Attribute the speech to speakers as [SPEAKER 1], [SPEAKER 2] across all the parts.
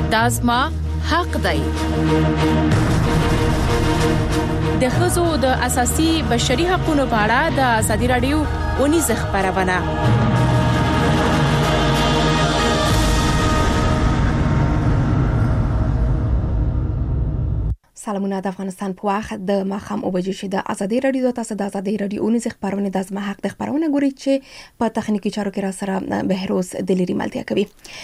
[SPEAKER 1] دا زما حق دی. د ښځو د اساسي بشري حقوقو په اړه د ازادي راډیو اونیزه خبرونه.
[SPEAKER 2] سلامونه د افغانستان په وخت د ماخام او بجې د ازادي راډیو تاسو د ازادي راډیو اونیزه خبرونه د زما حق د خبرونه ګوري چې په تخنیکی چارو کې را سره بهروز دلیری ملتیا کوي.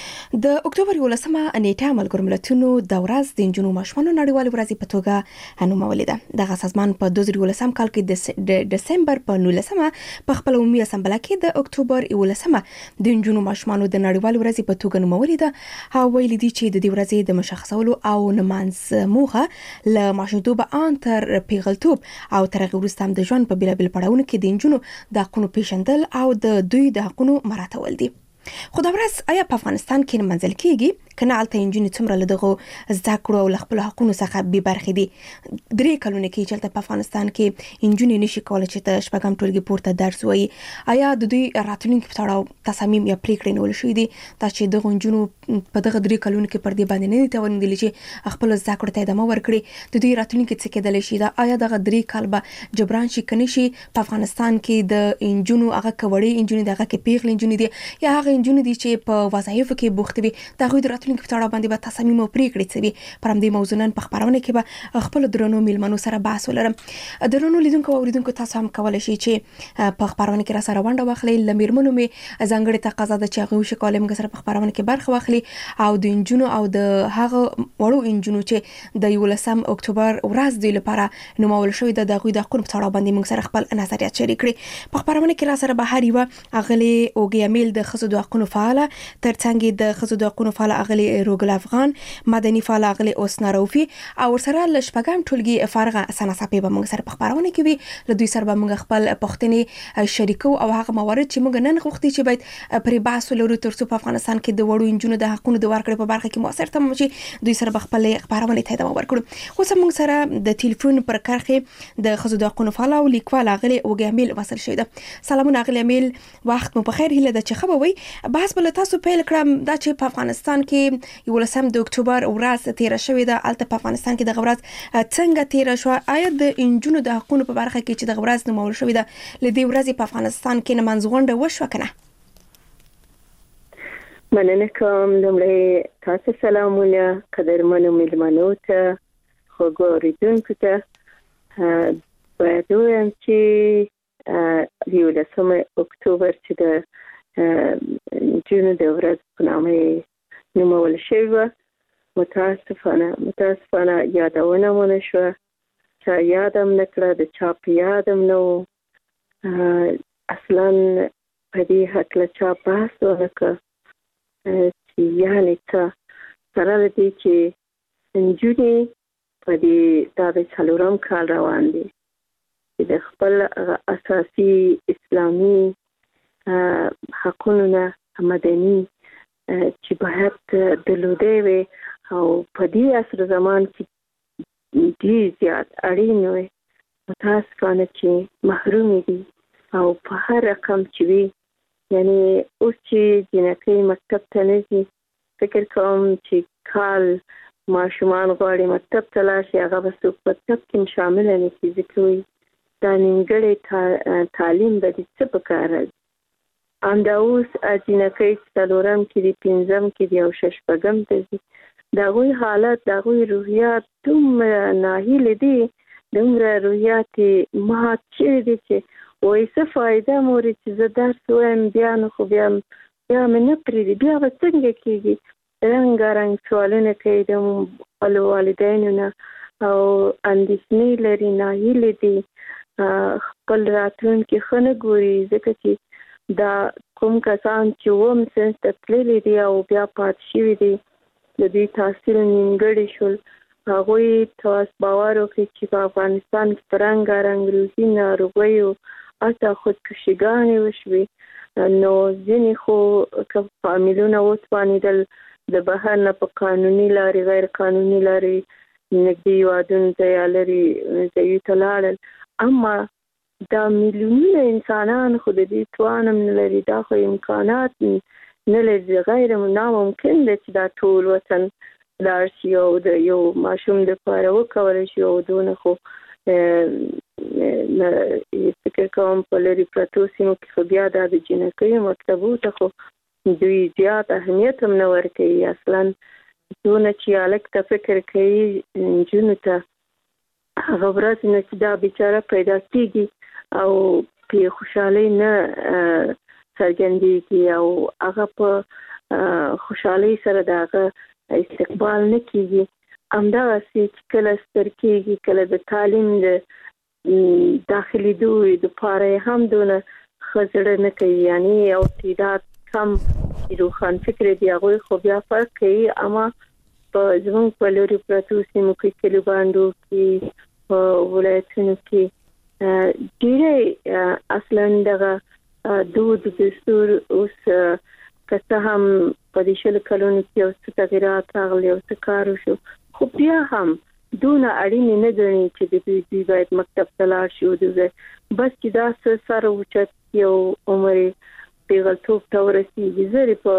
[SPEAKER 2] د اکتوبر 11مه نیټه ملګرو ملتونو د ورځ د جنونو ماشومانو نړیوال ورځ په توګه انومولې ده. د سازمان په 2011 کال کې د دسمبر په 19مه په خپل عمومي اسامبله کې د اکتوبر 11مه د جنونو ماشومانو د نړیوال ورځ په توګه انومولې ده. هغه ویلي دي چې د دې ورځې د مشخصولو او نمانځ موخه له ماشومتوب ان تر پیغلتوب او تر هغه وروسته هم د ژوند په بیلابل پړاوونو کې د انجونو د حقونو پیژندل او د دوی د حقونو مراعاتول دي. خو دا ورځ آیا په افغانستان کې منځل کیږي کنه الته انجونې څومره لدغه زده کړو او خپل حقونو څخه به برخې دي؟ 3 کلونه کې چې په افغانستان کې انجونې نشي کولای چې د شپږم ټولګي پورته درس وایي. آیا د دوی راتلونکي په اړه تصامیم یا پریکړې نیول شوې دي چې دغه انجونو په دغه 3 کلونو کې پر دې باندې نه توانیدل چې خپل زده کړو ته ادامه ورکړي؟ د دوی راتلونکي څه کېدل شي؟ دا آیا دغه 3 کال به جبران شي کني شي په افغانستان کې د انجونو هغه کوړې انجونې دغه کې پیغلې انجونې دي یا هغه انجونې دي چې په وظایفو کې بوخت وي د غوډ راتلونکي په اړه باندې به تصامیم او پریکړې کوي. پر همدې موضوع نن په خبرونه کې به خپل درنو میلمنو سره بحث ولرم. درنو لیدونکو او اوریدونکو تاسو هم کولای شئ چې په خبرونه کې را سره ونډه واخلئ. لمیرمنو می ځانګړي تقاضا ده چې هغه شکایت موږ سره په خبرونه کې برخه واخلي او د انجونو او د هغه وړو انجونو چې د 11 اکتوبر ورځ دی لپاره نومول شوې ده د غوډ د حقوقو په اړه باندې موږ سره خپل نظریات شریک کړي. په خبرونه کې را سره بهر یو اغلی اوګیامل د خصو د حقوقو فعال ترڅنګ د خصو د حقوقو فعال اغلی روګل افغان مدني فعال اغلی اوسنا روفي او سره لشپګم ټولګي فارغه سناسپي به موږ سره په خبرونه کې وي. له دوی سره به موږ خپل پښتني شریکو او هغه موارد چې موږ نن غوښتي چې باید پرې بحث ولرو ترڅو په افغانستان کې د وړو انجونو د حقونو د ورکړې په برخه کې موثر تم شي دوی سره خپل خبرونه ته ادامه ورکړو. خو موږ سره د ټلیفون پر کرخه د خصو د حقوقو فعال او لیکوال اغلی اوګیامل وصل شوی ده. سلامونه اغلی امیل، وخت مو په خیر. هله د چخه وي بحث بل تاسو پیل کړم دا چې په افغانستان کې 11 د اکتوبر ورځ تیر شوې ده. الته په افغانستان کې د ورځ څنګه تیر شو؟ آیا د انجونو د حقوقو په برخه کې چې د ورځ نومول شوې ده لدې ورځې په افغانستان کې نمانځغونډه وشو کنه؟
[SPEAKER 3] مننه کوم. لومړی تاسو سلامونه قدرمنو میلمنو ته خو ګوریدونکو ته باید وایم چې 11 اکتوبر چې د جون د ورځ په نامه نومول شوی و متاسفانه یادونه ونه شوه. چا یادم نکړه د چا په یادم نه و. اصلا په دې هکله چا بحث ونه کړ چې یعنې څه سره له دې چې نجونې په دې دا د 4م کال روان دي چې د خپل اساسي اسلامي حقونو نه مدني چې باید درلودې وي او په دې عصر زمان کې ډېر زیات اړین وي. متاسفانه چې محروم دي او په هر رقم چې وي یعنی اوس چې جنکۍ مکتب ته نه ځي فکر کوم چې کال ماشومان غواړي مکتب ته لاړ شي هغه به څوک مکتب کې شامل نه کړي ځکه وایي دا نیمګړی تعلیم به دې څه پکار راځي. همدا اوس جنکۍ 4م کې دي 5م کې دي او 6م ته ځي د هغوی حالت د هغوی روحیات دومره ناهیلې دي دومره روحیات مات شوي دي چې وایي څه فایده مورې چې زه درس وایم بیا نو خو بیا مې نه پرېږدي بیا به څنګه کېږي. رنګارنګ سوالونه کوي د خپلو والدینو نه او اندېښنې لري ناهیلې دي خپل راتلونکي ښه نه ګوري ځکه چې دا کوم کسان چې وم سنس ته تللي دي او بیا پاتې شوي دي د دوی تحصیل نیمګړی شول هغوی تاسو باور وکړئ چې په افغانستان کې په رنګارنګ روحي ناروغیو حتی خودکشیګانې وشوې نو ځینې خو که فامیلونه وتوانېدل د بهر نه په قانوني لارې غیر قانوني لارې نږدې هېوادونو ته یا لرې ځایونو ته لاړل. اما دا میلیونونه انسانان خو د دې توان هم نه لري دا خو امکانات نه لري غیر ناممکن دی چې دا ټول وطن لار شي او د یو ماشوم د لپاره وکول شي او دونه خو فکر کوم په لري پروتو سیمو کې خو بیا د جنکۍ مطلب ته خو دوی زیات اهمیت هم نه ورکوي اصلا دونه چې الک ته فکر کوي جنو ته هغه ورځ نه چې دا بیچاره پیدا کیږي او په خوشحالي نه څرګندېږي او هغه په خوشحالي سره دغه استقبال نه کیږي همدغه چې کله ستر کیږي کله د تعلیم د داخلي دوی د پاره هم دونه خزړه نه کوي یعنی او تعداد کم روخان فکر دی هغه خو بیا فرق کوي اما په زموږ په لوري پروتو سیمو کې کلیباندو کې ولایتونو کې ډیره اصلا دغه دود دستور اوس کته هم په دې شل کلونو کې اوس تغیرات راغلي او کار وشو خو بیا هم دونه اړین نه ګڼي چې د دې باید مکتب ته لاړ شي او بس چې دا سره وچت یو عمر پیغلتوب ته ورسیږي زری په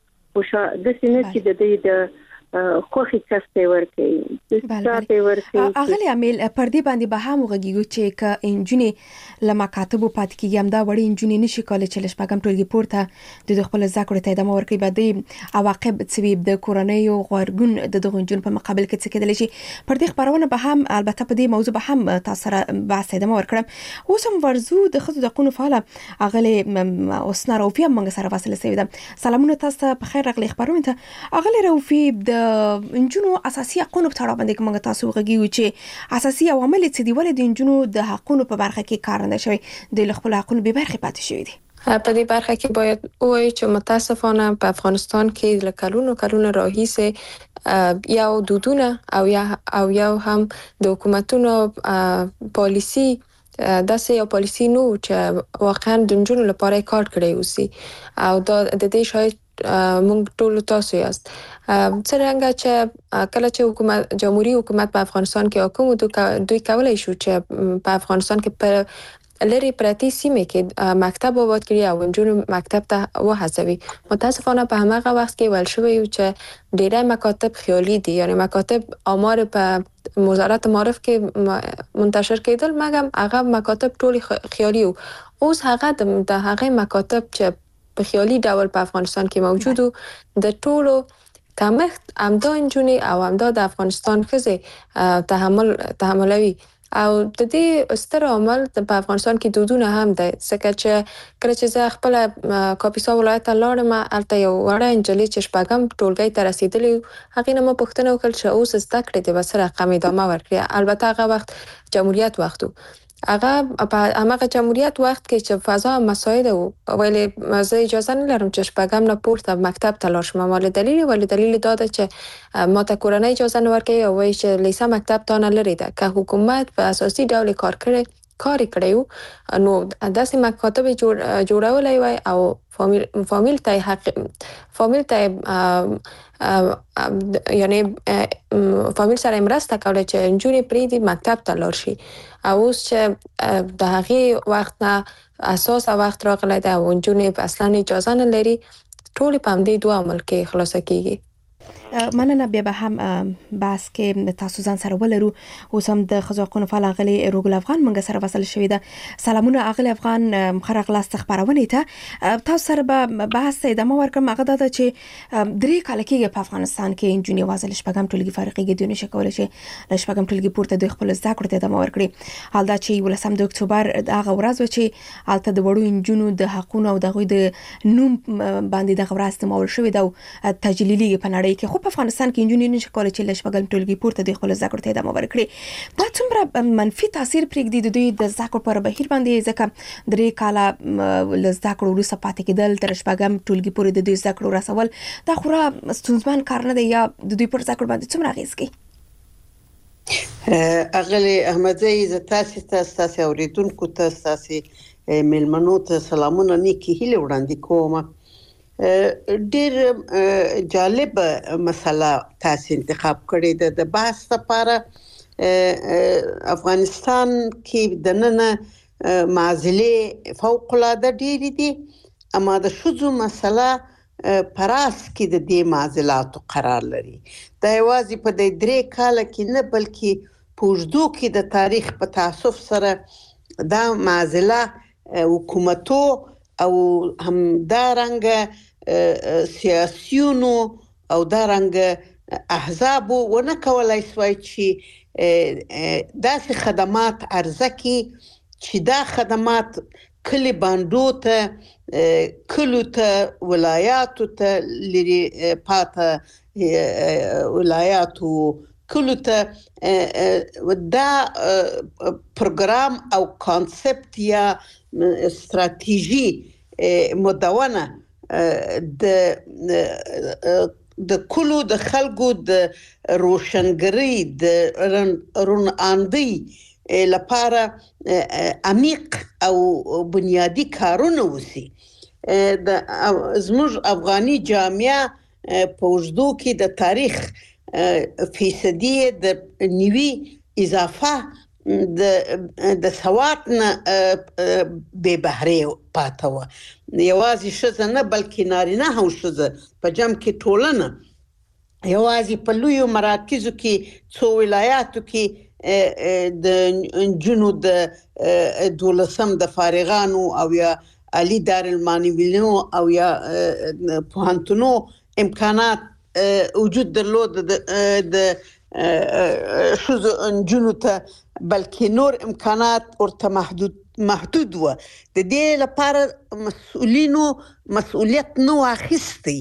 [SPEAKER 3] د سینې کې د دې د خوخي کسته ورکي ستاسو ورکي
[SPEAKER 2] اغلی عامل پر دې باندې به هم وغږیږي چې ک انجنې لما کاتبو پات کېږي هم دا وړي انجنې نشي کولای چې لشپګم ټولګي پورته د خپل ذکر ته ادامه ورکړي بعد عواقب سوي د کورنۍ او غورګون د دغه انجن په مقابل کې څه کېدل شي پر دې خبرونه به هم البته په دې موضوع به هم تاسو سره بحث ادامه ورکړم اوس هم ورزو د خصوص د قانون فعال اغلی اوسنا روفي موږ سره فاصله سوي ده سلامونه تاسو په خیر راغلي خبرونه ته اغلی روفي د انجنونو اساسي حقوقو په اړه باندې کومه تاسو غږیږي چې اساسي عوامل څه دی ولې د انجنونو د حقوقو په برخه کې کار نه شوی د خپل حقوقو به برخه پاتې شوی دي
[SPEAKER 4] په دې برخه کې باید وایي چې متاسفانه په افغانستان کې د کلونو راهیسه یو دودونه او یو هم د حکومتونو پالیسی داسې یو پالیسی نو چې واقعا د انجنونو لپاره کار کړی اوسي او د دې شاید مونږ ټول تاسو یاست څنګه چې کله چې جمهوریت حکومت په افغانستان کې حکومت دوی کولای شو چې په افغانستان کې په لری پرتی سیمه کې مکتب آباد کړي او انجونو مکتب ته وهڅوي متاسفانه په هغه وخت کې ول شوی چې ډیری مکاتب خیالي دي یعنی مکاتب آمار په وزارت معارف کې منتشر کېدل مګر هغه مکاتب ټول خیالي او اوس هغه د هغه مکاتب چې په خیالي ډول په افغانستان کې موجود د ټولو کمښت امدا انجونی او امدا د افغانستان خزه تحملوي او د دې ستر عامل په افغانستان کې دودونه هم ده څنګه چې کله چې زه خپل کاپیسا ولایت لاړم البته یو وړه انجلۍ چې شپږم ټولګي ته رسیدلې هغه نه مو پوښتنه وکړه چې اوس زده کړې د وسره رقم ادامه ورکړي البته هغه وخت جمهوریت وختو هغه په هغه جمهوریت وخت کې چې فضا مساعد ویلې زه اجازه نه لرم چې شپږم نه پورته مکتب ته لاړ شم ولې دلیل دا ده چې ما ته کورنۍ اجازه نه ورکوي او وایي چې لیسه مکتب ته نه لري ده که حکومت په اساسي ډول کار کړیو نو داسې مکاتب جوړولای وای او فامیل ته یعنی فامیل سره مرسته کوله چې انجونی پریدي مکتب ته لاړ شي او اوس چې د هغه وخت نه اساس وخت راغلی دا انجونی اصلا اجازه نه لري ټول په دې دوه عمل کې خلاص کیږي
[SPEAKER 2] مننه بیا به هم بحث کې تاسو ځان سره ولرو اوس هم د خزاقونو فعال غلي روګل افغان منګه سره وصل شوې ده سلامونه اغلی افغان خرغلاس خبرونه ته تاسو سره به بحث ادامه ورکوم هغه دا چې درې کال کې په افغانستان کې انجونی وازل شپږم ټولګي فارغي دونه شکول شي شپږم ټولګي پورته د خپل ذکر ته ادامه ورکړي حال دا چې 18 د اکتوبر هغه ورځ و چې البته د وړو انجونو د حقوقو او دغه د نوم باندې د غوړاست مول شوې ده تجلیلی په نړۍ کې په افغانستان کې انجونی نشي کولای چې لشپګل ټولګي پورته د خپل ذکر ته ادامه ورکړي دا څومره منفي تاثیر پرېږدي د دوی د ذکر پر بهیر باندې ځکه درې کاله لزدکړو وروسته پاتې کېدل تر شپږم ټولګي پورې د دوی ذکر رسول دا خورا ستونزمن کار نه دی یا د دوی پر ذکر باندې څومره اغیز کوي
[SPEAKER 5] اغلی احمدزی ز تاسو اوریدونکو تاسو ملمنو ته سلامونه نیکی هیله وړاندې کوم ډیر جالب مسله تاسو انتخاب کړی د بحث لپاره افغانستان کې د نن معضله فوق العاده ډیر دي اما د شذو مسله پراس کې د دې معضلاتو قرار لري. دا یوازې په د 3 کال کې نه بلکې په اوږدو کې د تاریخ په تاسف سره دا معضله حکومتو او همدارنګه سیاسيونو او دارنګه احزابو ونه کولای شوی چې داسې خدمات عرضه کړي چې دا خدمات کلی باندو ته کلو ته ولایاتو ته لري پاته ولایاتو کلو ته دا پروګرام او کانسپټ یا استراتیژي مدونه د کلو د خلکو د روشنګری د روناندي لپاره عمیق او بنیادی کارونه وسی. د زموږ افغاني جامعه په وجدو کې د تاریخ فیصدی د نیوی اضافه د سواد نه به بهره پاتو یوازې شزه نه بلکې نارینه هم شزه په جمع کې ټولنه یوازې په لویو مراکزو کې څو ولایاتو کې د جنو د 12 د فارغانو او یا علی دارالمانویلونو او یا پوهنتونو امکانات وجود درلود د شوز جنو ته بلکې نور امکانات ورته محدود و. د دې لپاره مسؤلینو مسؤلیت نو اخیستی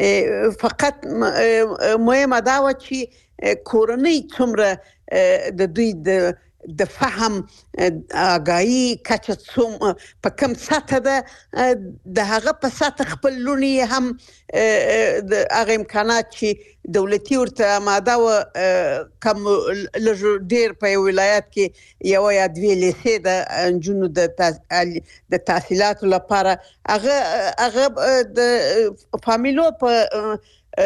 [SPEAKER 5] فقط مهمه دا و چې کورنۍ څومره د دوی د فهم آگاهی کچه څوم په کم سطح ده د هغه په سطح خپل لونی هم د هغه امکانات چې دولتي ورته آماده و کم لږ ډیر په ولایت کې یو یا دوی لیسې د جنو د تحصیلاتو لپاره هغه د فامیلو په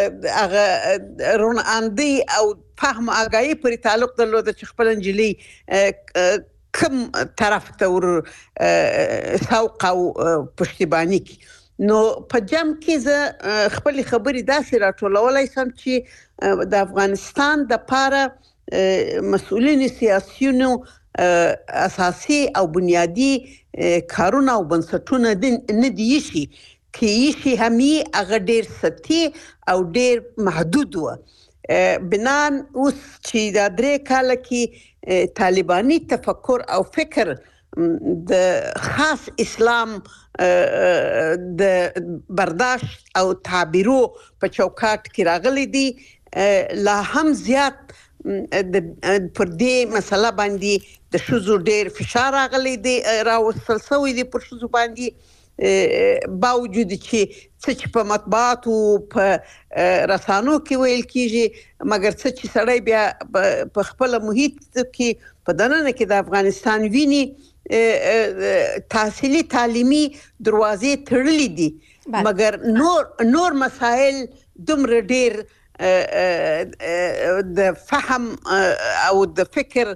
[SPEAKER 5] هغه روناندي او فهم آگاهی پر تعلق درلود چې خپل انجلي کم طرف ته ور سوق او پشتیبانی کی. نو په جمع کې زه خپل خبرې داسې راټولولای سم چې د افغانستان د پاره مسؤلین سیاسيونو اساسي او بنیادی کارونه او بنسټونه نه دي شي کې شي همي هغه ډیر سطحي او ډیر محدود و. بنان اوس چې د 3 کال کې طالباني تفکر او فکر د خاص اسلام د برداشت او تعبیرو په چوکاټ کې راغلي دي لا هم زیات پر دې مسله باندې د شوزو ډیر فشار راغلي دي راوستل شوی دي پر شوزو باندې باوجود چې په مطبوعات او په رسانو کې ویل کیږي مګر چې سړی بیا په خپل محیط کې په دننه کې د افغانستان ویني تحصیلي تعلیمي دروازې تړلې دي مګر نور مسائل دومره ډیر د فهم او د فکر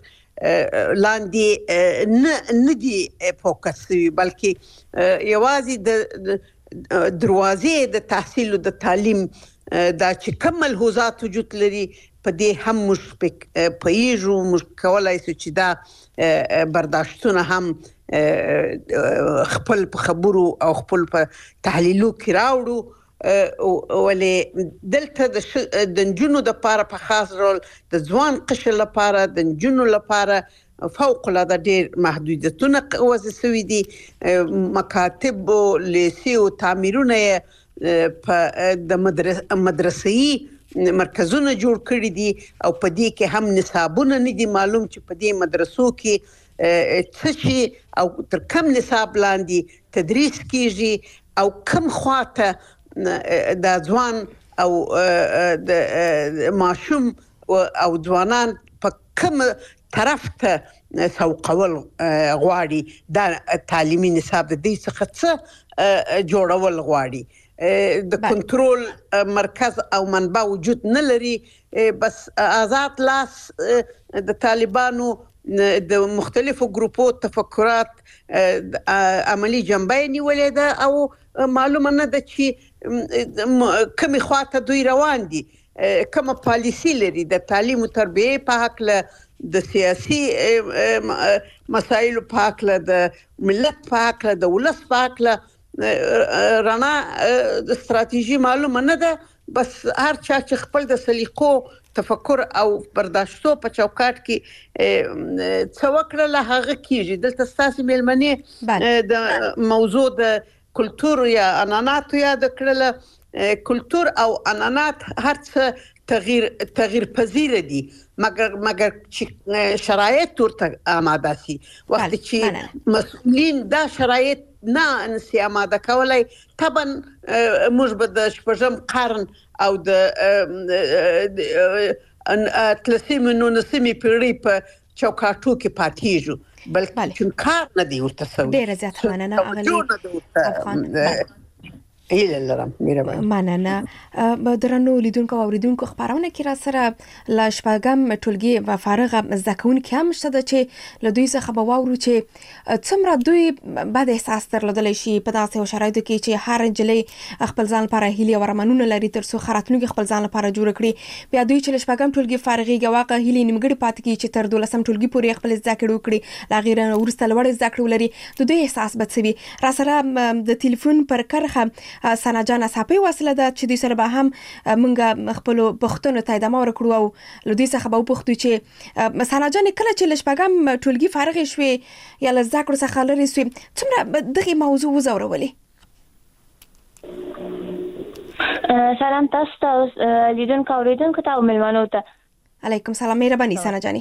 [SPEAKER 5] لاندې نه دي فوکس بلکې یوازې د دروازې د تحصیل او د تعلیم دا چې کوم ملحوظات وجود لري په دې هم موږ پېژو موږ کولای شو چې دا برداشتونه هم خپل په خبرو او خپل په تحلیلو کې راوړو ولې دلته د جنو د پاره په خاص رول د ځوان قشر لپاره د جنو لپاره فوق العاده ډیر محدودیتونه وضع شوي دي مکاتب او لیسې او تعمیرونه په د مدرسې مرکزونه جوړ کړي دي او په دې کې هم نصابونه نه دي معلوم چې په دې مدرسو کې څه او تر کم نصاب لاندې تدریس کیږي او کم خواته د ځوان او د ماشوم او ځوانان په کوم طرف ته سوقول غواړي دا تعلیمي نصاب د دې څخه څه جوړول غواړي د کنټرول مرکز او منبع وجود نه لري بس آزاد لاس د طالبانو د مختلفو ګروپو تفکرات عملی جنبه نیولې ده او معلومه نه ده چې کومې خواته دوی روان دي، کومه پالیسي لري د تعلیم او تربیه په حق له د سیاسي مسایلو په حق له د ملت په حق له د ولس په حق له رڼا استراتیژي معلومه نه ده. بس هر چا چې خپل د سلیقو تفکر او برداشتو په چوکاټ کې څه وکړله هغه کیږي. دلته ستاسو مېلمنې د موضوع د کلتور یا عنعناتو یاد کړله. کلتور او عنعنات هر څه تغییر پذیر دي مګر چې شرایط ورته آماده سي. وخت چې مسؤلین دا شرایط نه انسي آماده کولای، طبعا موږ به د 16 قرن او د 19 پیړۍ په چوکاټو کې پاتېږو، بلکې چې کار نه دی ورته سوی.
[SPEAKER 2] ډېره زیاته مننه اغلې افغان.
[SPEAKER 5] هیله لرم
[SPEAKER 2] مننه. درنو لیدونکو او اوریدونکو، خبرونه کې را سره ل شپږم ټولګي و فارغ زده کوونکي هم شته چې له دوی څخه به واورو چې څومره دوی بد احساس درلودلی شي په داسې شرایطو کې چې هر نجلۍ خپل ځان لپاره هیلې او ارمانونه لري تر څو راتلونکي خپل ځان لپاره جوړ کړي. بیا دوی چې له شپږم ټولګي فارغېږي واقع هیلې نیمګړې پاتې کیږي چې تر 12م ټولګي پورې خپل زده کړې وکړي، لا غیر وروسته لوړ زده کړې ولري. د دوی احساس به څه وي؟ را سره د ټلیفون پر کرخه سنا جان صاحب وسله ده چې دوی سره به هم مونږ خپل پښتون ته ادامه ورکړو او لدی څخه به پښتو چې سنا جان کله چې لشپګم ټولګي فارغ شوي یا لزاکر څخه لري سوي څومره دغه موضوع وزورولې؟
[SPEAKER 6] سلام تاسو ته لیدونکو اوریدونکو ته ملمنو ته.
[SPEAKER 2] علیکم سلام، مهرباني سنا جاني.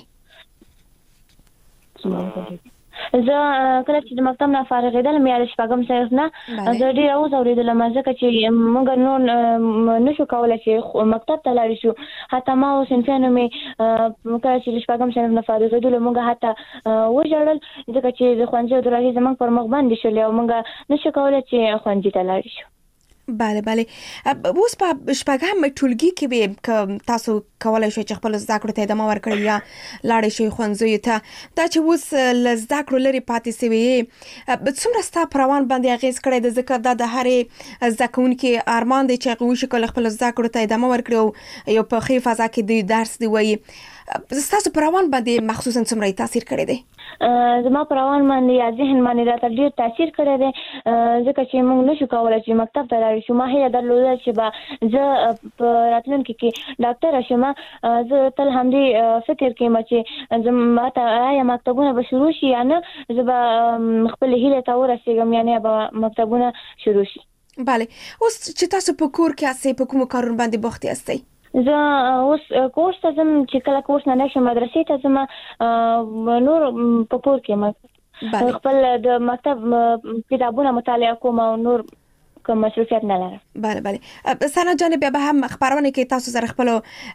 [SPEAKER 6] زه کله چې د مکتب نه فارغېدل مې د شپږم صنف نه زه ډېر اوس اورېدلم، ځکه چې موږ نور نشو کولی چې مکتب ته لاړ شو. حتی ما اوس صنفیانو مې کله چې د شپږم صنف نه فارغېدلو موږ حتی وژړل، ځکه چې د ښوونځي دروازې زموږ پر مخ بندې شولې او موږ نشو کولی چې ښوونځي ته لاړ شو.
[SPEAKER 2] بله اوس په شپږم ټولګي کې به تاسو کولای شئ چې خپل زده کړو ته ادامه ورکړئ یا لاړ شئ ښوونځیو ته. دا چې اوس له زده کړو لرې پاتې سوي څومره ستا په روان باندې اغېز کړی د ذکر دا د هرې زده کوونکي ارمان دی چې هغه وشي خپل زده کړو ته ادامه ورکړي او یو په ښې فضا کې د درس دی وایي. ستاسو په روان باندې مخصوصا څومره تاثیر کړی دی؟
[SPEAKER 6] زما په روان باندې یا ذهن باندې راته ډېر تاثیر کړی دی، ځکه چې موږ نشو کولی چې مکتب ته لاړ شو. ما هیله درلوده چې به زه په راتلونکي کې ډاکټره شم. زه تل همدې فکر کوم چې ماته آیا مکتبونه به شروع شي یا نه، زه به خپلې هیلې ته ورسېږم، یعنې به مکتبونه شروع شي.
[SPEAKER 2] بله اوس چې تاسو په کور کې یاستئ په کومو کارونو باندې بوخت یاستئ؟
[SPEAKER 6] زه اوس کورس ته ځم، چې کله کورس نه نشم مدرسې ته ځم، نور په کور کې خپل د مکتب کتابونه مطالعه کوم او نور کوم مصروفیت نه لرم.
[SPEAKER 2] بله سنا جان، بیا به هم خبرونه کې تاسو سره خپل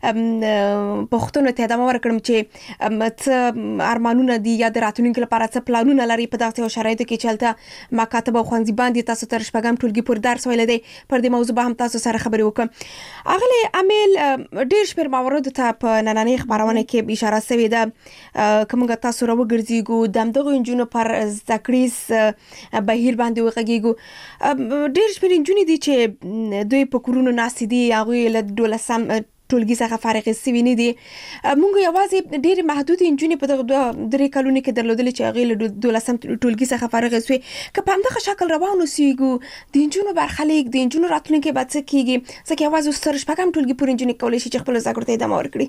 [SPEAKER 2] پښتون ته ادامه ورکړم چې څه ارمانونه دي یا د راتلونکي لپاره څه پلانونه لري په داسې شرایطو کې چې هلته مکاتب او ښوونځي باندې تاسو تر شپږم ټولګي پورې درس ویلی دی. پر دې موضوع به هم تاسو سره خبرې وکړم. اغلې امیل ډېر شمېر مواردو ته په نننۍ خبرونه کې اشاره شوې ده. که موږ تاسو راوګرځېږو د همدغو نجونو پر زده کړیز بهیر باندې وغږېږو، ډېر شمېر نجونې دي چې دوی په کورونو ناستې دي، هغوی له 12م ټولګي څخه فارغې سوي نه دي. موږ یوازې ډېرې محدودې نجونې په دغه 3 کلونو کې درلودلې چې هغوی له 12م ټولګي څخه فارغې سوې. که په همدغه شکل روان اوسېږو د نجونو برخلیک د نجونو راتلونکی به څه کېږي؟ ځکه یوازې اوس تر شپږم ټولګي پورې نجونې کولی شي چې خپلو زده کړو ته ادامه ورکړي.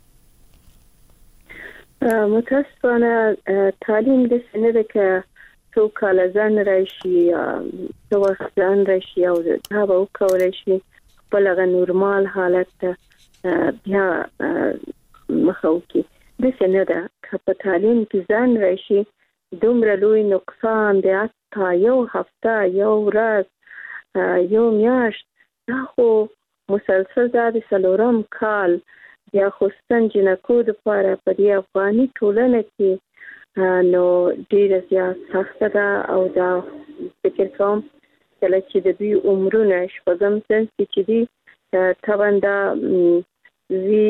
[SPEAKER 3] متاسفانه تعلیم داسې نه ده که څو کاله ځان راشي یا څو وخت ځان راشي او دا به وکولی شي خپل هغه نورمال حالت ته بیا مخه وکړي. داسې نه ده. که په تعلیم کې ځان راشي دومره لوی نقصان د حتی یو هفته، یو ورځ، یو میاشت، دا خو مسلسل دا د 4م کال بیا خصوصا جنکو دپاره په دې افغاني ټولنه کې نو ډیره زیات سخته ده. او دا فکر کوم کله چې د دوی عمرونه شپږم صنف کې چې دي طبعا دا وی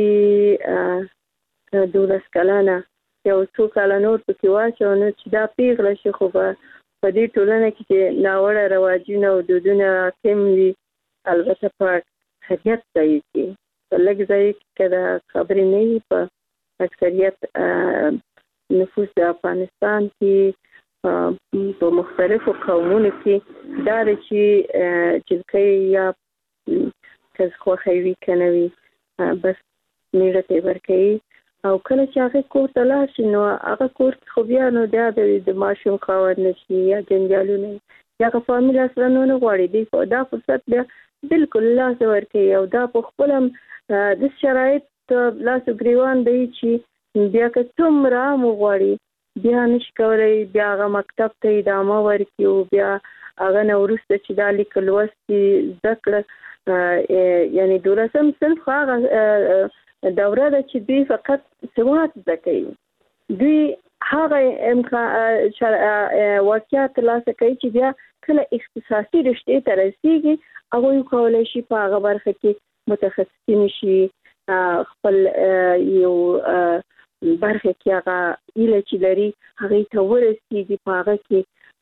[SPEAKER 3] 12 کلنه یو څو کاله نور پکې واچو نو چې دا پیغله شي، خو په دې ټولنه کې چې ناوړه رواجونه او دودونه حاکم وي البته په اکثریت ځای کې په لږ ځای کې دا خبرې نه وي. په اکثریت نفوس د افغانستان کې په مختلفو قومونو کې دا چې جلکۍ یا کس خوښوي وي کنه وي بس میړه ته ورکوي او کله چې هغه کور ته لاړ شي نو هغه کور خو بیا نو د ماشوم خاوند نشي یا جنجالونه یا فامیل سره نه غواړي دی دا فرصت بیا بالکل لاس ورکوي او دا په خپل د شرایط لاس ګریوان دی چې بیا که څومره مو غواړي بیا نشي کولای بیا هغه مکتب ته ادامه ورکړي او بیا هغه نه وروسته چې دا لیکل لوستي زده کړه یعنی 12م صنف هغه دوره ده چې دوی فقط سواد زده کوي. دوی هغه واقعیت ترلاسه کوي چې بیا کله اختصاصي رشتې ته رسیږي هغوی کولی شي په هغه برخه کې متخصصین شي خپل یو برخه کې هغه ایله چې لري هغه ته ورسیږي په هغه کې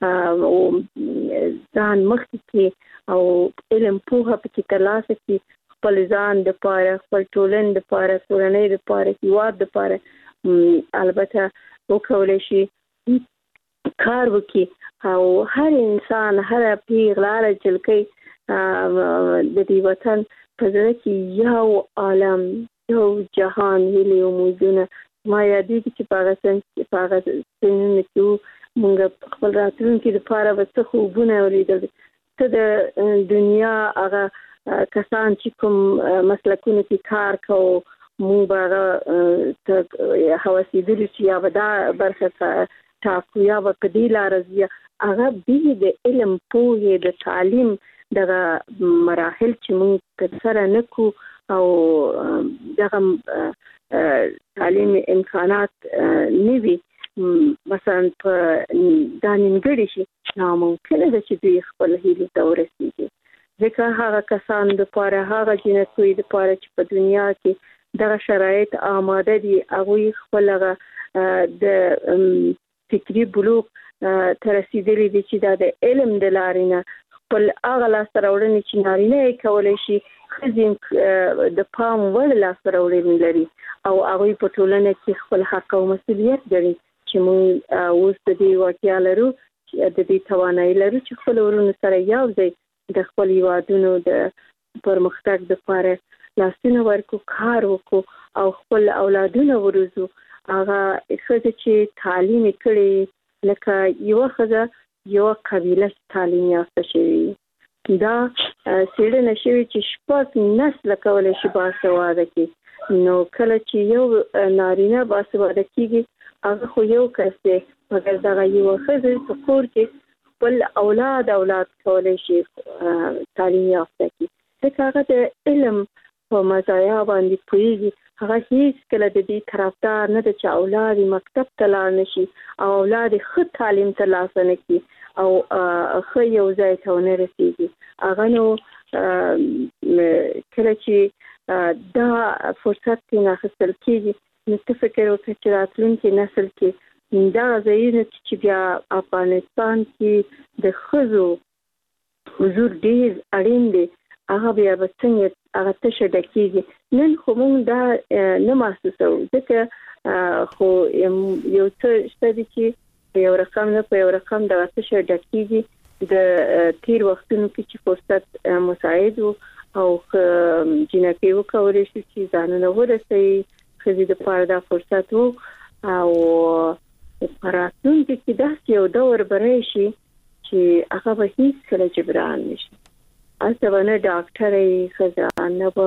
[SPEAKER 3] ځان مخکې کې او علم پوهه پکې ترلاسه کړي خپل ځان دپاره خپل ټولنې دپاره کورنۍ دپاره هیواد دپاره البته وکولی شي کار وکړي او هر انسان هر پیغله هر جلکۍ د دې وطن په زړه کې یو عالم یو جهان هیلې امیدونه ما یادېږي چې په هغه سنونه کې موږ خپل راتلونکي دپاره به څه خوبونه ولیدل څه د دنیا هغه کسان چې کوم مسلکونو کې کار کوو موږ به هغه هوسېدلي چې یا به دا برخه ټاکو یا به په دې لاره ځي هغه بې د علم پوهې د تعلیم دغه مراحل چې موږ ترسره نه کړو او دغه تعلیم امکانات نه وي مثلا په دا نیمګړي شي ناممکنه ده چې دوی خپل هیلې ته ورسېږي ځکه هغه کسان دپاره هغه جنسوي دپاره چې په دنیا کې دغه شرایط آماده دي هغوی خپل هغه د فکري بلوغ ته رسېدلي دي چې دا د علم د لارې نه خپل هغه لاسته راوړنې چې نارینه یې کولی شي ښځې د پام وړ لاسته راوړنې لري او هغوی په ټولنه کې خپل حق او مسؤلیت ګڼي چې موږ اوس د دې وړتیا لرو د دې توانایي لرو چې خپل ورونو سره یو ځای د خپل هیوادونو د پرمختګ دپاره لاسونه ورکو کار وکړو او خپل اولادونه وروزو هغه ښځه چې تعلیم یې کړی لکه یوه ښځه یوه قبیله تعلیم یافته شوې دا څېړنه شوې چې 6 نسله کولی شي باسواده کړي نو کله چې یو نارینه باسواده کېږي هغه خو یو کس دی مګر دغه یوه ښځه په کور کې خپل اولاد کولی شي تعلیم یافته کړي ځکه هغه د علم په مزایا باندې پوهېږي هغه هیڅ کله د دې طرفدار نه ده چې اولاد مکتب ته لاړ نه شي او اولاد ښه تعلیم ترلاسه نه کړي او ښه یو ځای ته ونه رسېږي هغه نو کله چې دا فرصت ترې اخیستل کېږي نو ته فکر وکړه چې راتلونکي نسل کې دغه ځایونه چې بیا افغانستان کې د ښځو حضور ډېر اړین دی هغه بیا به څنګه هغه تشه ډکېږي نن خو موږ دا نه محسوسوو ځکه خو یو څه شته دي چې په یو رقم نه په یو رقم دغه تشه ډکېږي د تیر وختونو کې چې فرصت مساعد و او جنکۍ وکولی شي چې ځانونه ورسوي ښځې دپاره دا فرصت و او په راتلونکي کې داسې یو دور به راشي چې هغه به هېڅکله جبران نه شي هلته به نه ډاکټره وي ښځه نه به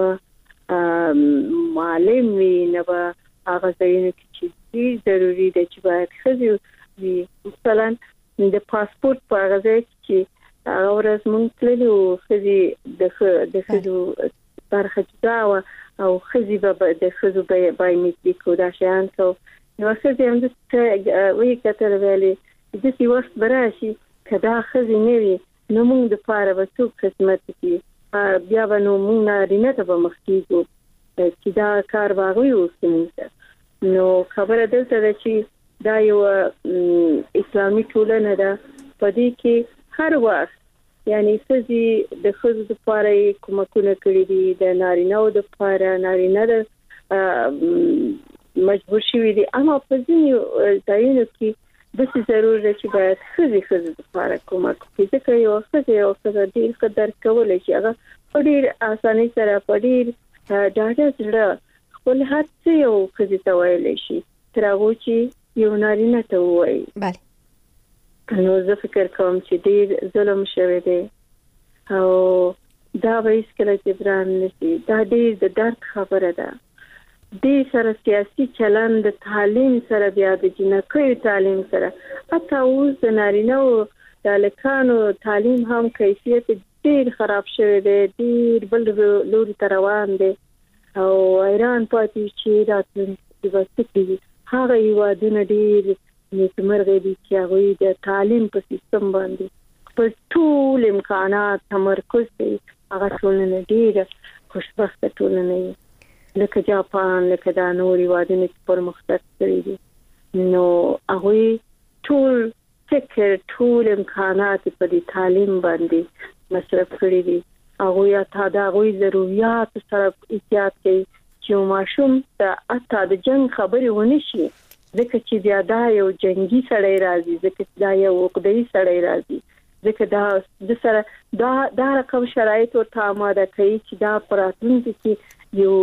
[SPEAKER 3] معلم وي نه به هغه ځایونو کې چې ډېر ضروري ده چې باید ښځې وي مثلا د پاسپورت په هغه ځای چې هغه ورځ موږ تللي وو ښځې د ښځو برخه جدا وه او ښځې به د ښځو بایومیټریک و دا شیان کو یوه ښځې همداسې ویې کتل ویلې داسې وخت به راشي که دا ښځې نه وي نو موږ دپاره به څوک خدمت وکړي بیا به نو موږ نارینه ته به مخ کېږو چې دا کار به هغوی وکړي موږ ته نو خبره دلته ده چې دا یوه اسلامي ټولنه ده په دې کې هر وخت یعنی ښځې د ښځو لپاره کومکونه کړي دي د نارینه‌و لپاره نارینه د مجبور شوي دي اما په ځینو ځایونو کې د څه ضروري ده چې باید ښځې لپاره کومک وکړي ځکه یو ښځه ډېر قدر کولای شي هغه په ډېر اسانۍ سره په ډېر ډاډه زړه خپل هر څه یو ښځې ته ویلی شي تر هغو چې یو نارینه ته ووایي. بله نو زه فکر کوم چې ډېر ظلم شوی دی او دا به هیڅکله جبران نشي. دا ډېر د درد خبره ده. د سره سیاسي چلند د تعلیم سره بیا د جنکیو تعلیم سره حتی اوس د نارینه‌و د هلکانو تعلیم هم کیفیت ډېر خراب شوی دی ډېر بل لوري ته روان دی او حیران پاتې چې راتلونکي به څه کېږي. هغه هېوادونه ډېر نیکمرغه دي چې هغوی د تعلیم په سیستم باندې په ټول امکانات تمرکز کوي. هغه ټولنه ډېره خوشبخته ټولنه وي لکه جاپان لکه دا نور هېوادونه چې پرمختګ کړي دي نو هغوی ټول فکر ټول امکانات په دې تعلیم باندې مصرف کړي دي. هغوی حتی د هغوی ضرورت سره احتیاط کوي چې ماشوم ته حتی د جنګ خبرې ونه شي ځکه چې بیا دا یو جنگي سړی راځي ځکه چې دا یو عقده‌ای سړی راځي ځکه دا د سره دا رقم شرایط ورته آماده کوي چې دا په راتلونکي کې یو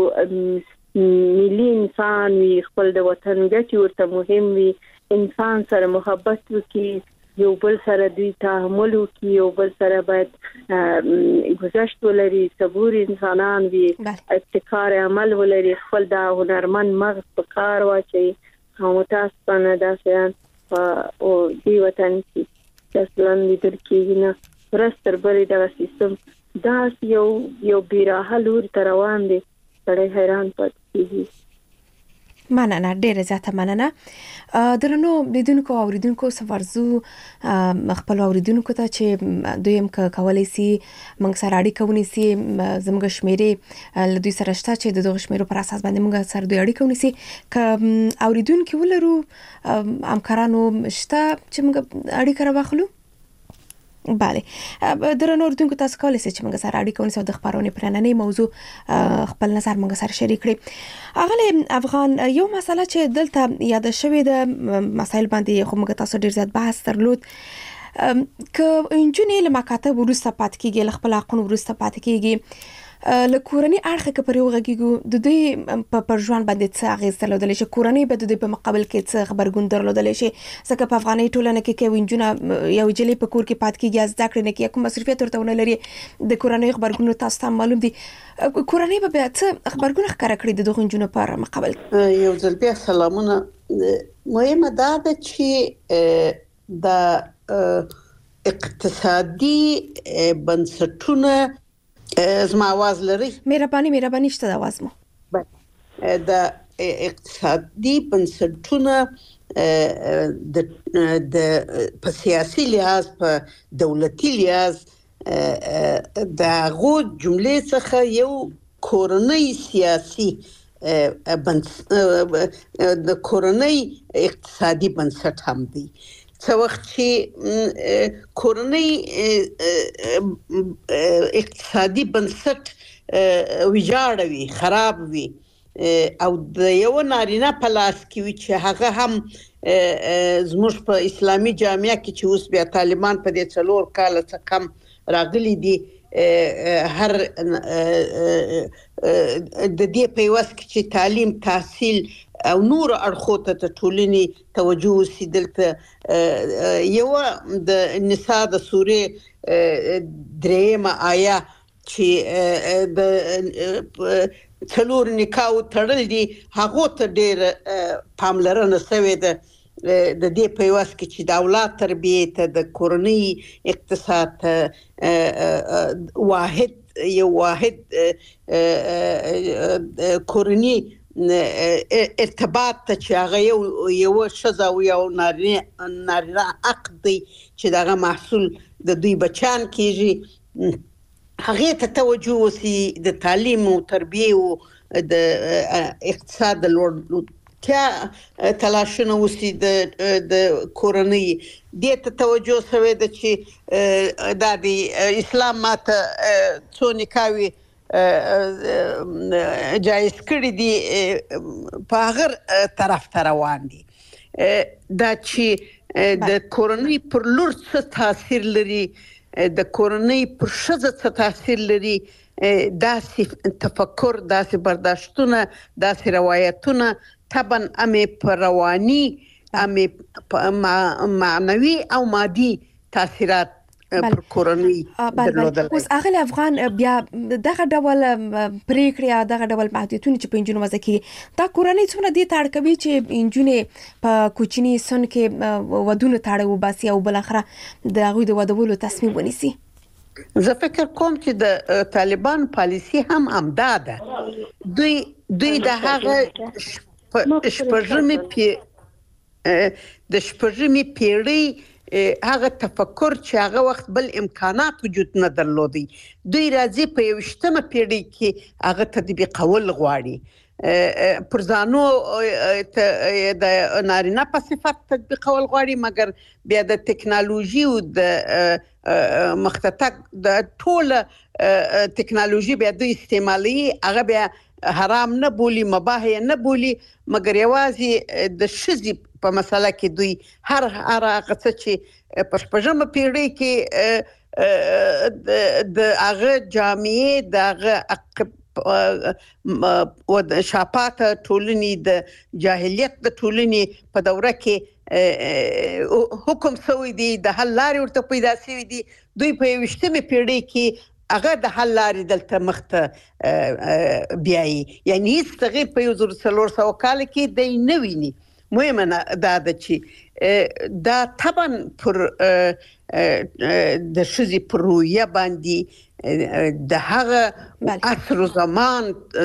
[SPEAKER 3] ملي انسان وي خپل د وطن ګټې ورته مهم وي انسان سره محبت وکړي یو بل سره دوی تحمل وکړي یو بل سره باید گذشت ولري صبور انسانان وي ابتکار عمل ولري خپل د هنرمند مغز په کار واچوي او متاسفانه دا شیان او دی وطن کې اصلا لیدل کېږي نه ورځ تر بلې دغه سیستم داسې یو بیراهه لوري ته روان دی سړی حیران پاتې کېږي.
[SPEAKER 2] مننه ډیره زیاته مننه درنو لیدونکو او اوریدونکو سفرزو خپل اوریدونکو ته چې دوی هم کولای شي موږ سره اړیکه ونیسي زموږ شمیرې له دوی سره شته چې د دغه شمیرو پر اساس باندې موږ سره دوی اړیکه ونیسي ک اوریدونکو ولرو همکارانو شته چې موږ اړیکه راوخلو. بله درنو اوریدونکو تاسو کولای شئ چې موږ سره اړیکه ونیسئ د خبرونې پر نننۍ موضوع خپل نظر موږ سره شریک کړئ. اغله افغان یو مسله چې دلته یاد شوې ده مسایل باندې خو موږ تاسو ډیر زیات بحث درلود ک انجونې له مکاتب ورسته پات کېږي له خپل حقونو ورسته پات کېږي له کورنۍ اړخه کې پر یو غږیږو د دوی په ژوند باندې څه اغیز درلودلی شي کورنۍ به د دوی په مقابل کې څه خبرګون درلودلی شي ځکه په افغاني ټولنه کې کوي انجونه یو جلې په کور کې پات کېږي زده کړې نه کوي کوم مصرفیت ورته ونه لري د کورنۍ خبرګون تاسو ته معلوم دي کورنۍ به څه خبرګون ښکاره کړي د دغه انجونو په مقابل.
[SPEAKER 5] یو ځل بیا سلامونه. مهمه دا ده چې د اقتصادي بنسټونه زما आवाज لري
[SPEAKER 2] مهرباني شته د आवाज مو
[SPEAKER 5] د اقتصادي بنسټونه د په سیاسي لحاظ په دولتي لحاظ د هغو جملې څخه یو کورنۍ سیاسي د کورنۍ اقتصادي بنسټ هم دی. څه وخت چې کورنۍ اقتصادي بنسټ ویجاړوي خراب وي او د یو نارینه په لاس کې وي چې هغه هم زموږ په اسلامي جامعه کې چې اوس بیا طالبان په دې 4 کال څخه کم راغلي دي هر د دې په واسه کې تعلیم تحصیل او نور اړخو ته ټولنې توجه وسي دلته یو د نساء د سورې درېمه آیا چې د څلور نکاح تړل دي هغه ته ډېر پاملرنه شوې ده د دې په واسه کې چې د اولاد تربیه ته د کورنۍ اقتصاد ته واحد کورنۍ ارتباط ته چې هغه یو ښځه او یو نارینه حق دی چې دغه محصول د دوی بچیان کېږي هغې ته توجه وسي د تعلیم او تربیې او د اقتصاد د روغتیا تلاشونه وسی د کورنۍ دې ته توجه شوې ده چې د اسلام ماته څو نکاوي جایز کړی دي په هغه طرف ته روان دي دا چې د کورنۍ پر لور څه تاثیر لري د کورنۍ پر ښځه څه تاثیر لري داسې تفکر داسې برداشتونه داسې روایتونه طبعا امې په رواني امې معنوي او مادي تاثیرات پر کورنۍ درلودل.
[SPEAKER 2] اوس اغل افغان بیا دغه ډول پریکړه دغه ډول محدودیتونه چې په انجونو وځي دا کورنۍ څونه دي تاړ کوي چې انجونې په کوچني سن کې ودونه تاړو باسي او بل اخره د هغه د ودولو تصمیم ونیسي.
[SPEAKER 5] زه فکر کوم چې د طالبان پالیسی هم امداده دوی د هغه شپږمې پیړۍ هغه تفکر چې هغه وخت بل امکانات وجود نه درلودي دوی راځي په 21مه پیړۍ کې هغه تطبیقول غواړي پر ځانو د نارینه په صفت تطبیقول غواړي مګر بیا د ټکنالوژي او د مختتک د ټوله ټکنالوژي بیا دوی استعمالي هغه بیا حرام نه بولی مباح نه بولی مګر یوازې د شذ په مسله کې دوی هر هغه څه چې په 15مه پیړۍ کې د هغه جامعې د هغه د شاپات ټولنې د جاهلیت د ټولنې په دوره کې حکم شوی دی د حل لارې ورته پیدا شوی دي دوی په 20مه پیړۍ کې هغه د حل لارې دلته مخته بیایي یعنی هیڅ تغییر په 1400 کال کې دی نه ویني. مهمه دا ده چې دا طبعا پر د شذ پر رویه باندې د هغه عصر زمان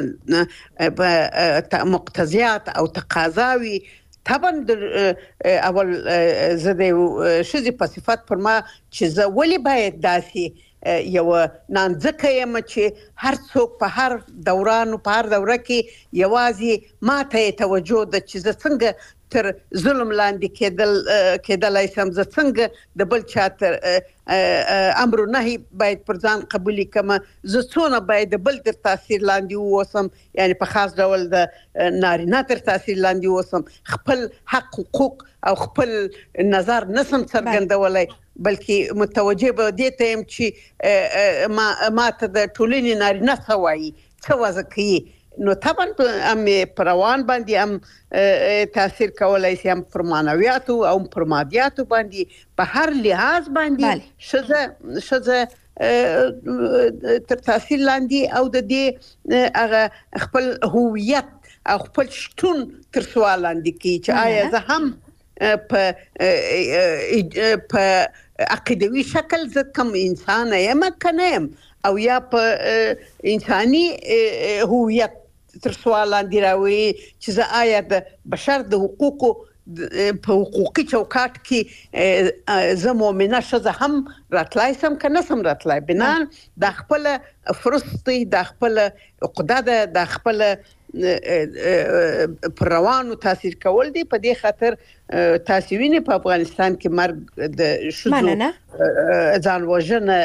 [SPEAKER 5] مقتضیات او تقاضاوي طبعا اول زده شذ په صفات پر ما چې زه ولی باید داسي یو نانځکه یم چې هر څوک په هر دوران په هر دوره کې یوازې ماته توجه د چې زه څنګه تر ظلم لاندې کېدلای سم زه څنګه د بل چا تر امر نهي باید پر ځان قبول کما زه څونه باید د بل تر تاثیر لاندې ووسم یعنی په خاص ډول د نارینه تر تاثیر لاندې ووسم خپل حق حقوق او خپل نظر نسم څرګندولای بلکې متوجه به دې ته يم چې ما ته د ټولنې نارینه سوایي څه وځي کوي نو طبعا هم پروان باندې هم تاثیر کولای شي هم پر معنویاتو او پر مادیاتو باندې په هر لحاظ باندې شزه تر تاثیر لاندې او د دې هغه خپل هویت او خپل شتون تر سوال لاندې کی چې آیا زه هم په عقیدوي شکل زه کوم انسان یم کنه یم او یا په انساني هویت تر سوال لاندې راوي چې زه آیا د بشر د حقوقو په حقوقي چوکاټ کې زه مؤمنه شزه هم راتلای سم کنه سم راتلای بنا د خپل فرصتي د خپل عقده د خپل پر روانو تاثیر کول دي په دې خاطر تاسو وینئ په افغانستان کې مرګ د شذو ځان وژنه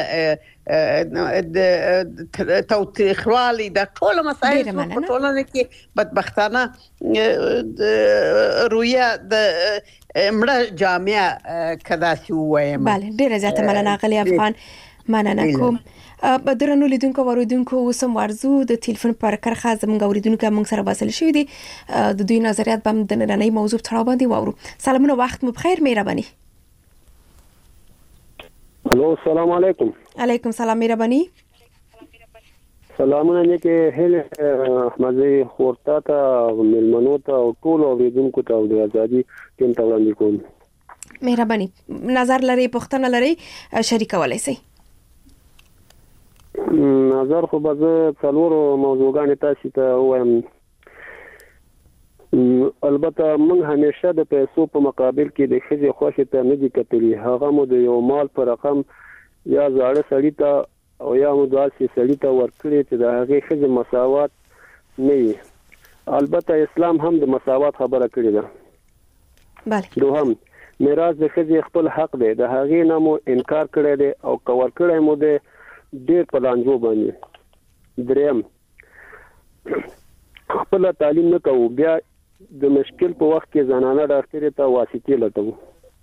[SPEAKER 5] د توتخوالي د ټول مسایل په ټولنه کې بدبختانه رویه د مړه جامعه کداسي وایم.
[SPEAKER 2] بله ډیره زیاته مننه غلی افغان مننه کوم. بدرنو لیدونکو اوریدونکو وسم ورزو د ټلیفون پر کرخه زموږ اوریدونکو موږ سره وصل شوی دي د دوی نظریات به د نړۍ موضوع تر باندې واورو. سلامونه وخت مو بخیر مهرباني.
[SPEAKER 7] الو السلام علیکم.
[SPEAKER 2] علیکم سلام مهرباني.
[SPEAKER 7] سلامونه نیکه هله احمدي خورتا ته ملمنو ته ټول اوریدونکو ته د ازادي ټیم ته وړاندې کوم.
[SPEAKER 2] مهرباني نظر لري پښتنه لري شریکولای شي.
[SPEAKER 7] نظر خو به زه څلورو موضوعګانې تاسو ته وایم. البته موږ همیشه د پیسو په مقابل کې د ښځې خوښې ته نه دي کتلي هغه مو د یو مال په رقم یا زاړه سړي ته او یا مو داسې سړي ته ورکړي چې د هغې ښځې مساوات نه وي البته اسلام هم د مساوات خبره کړې ده.
[SPEAKER 2] بله.
[SPEAKER 7] دوهم میراث د ښځې خپل حق دی، د هغې نه مو انکار کړی دی او کور کړی مو دی ډېر په لانجو باندې. دریم خپل تعلیم نه کوو، بیا د مشکل په وخت کې زنانه ډاکټرې ته واسطې لټوو.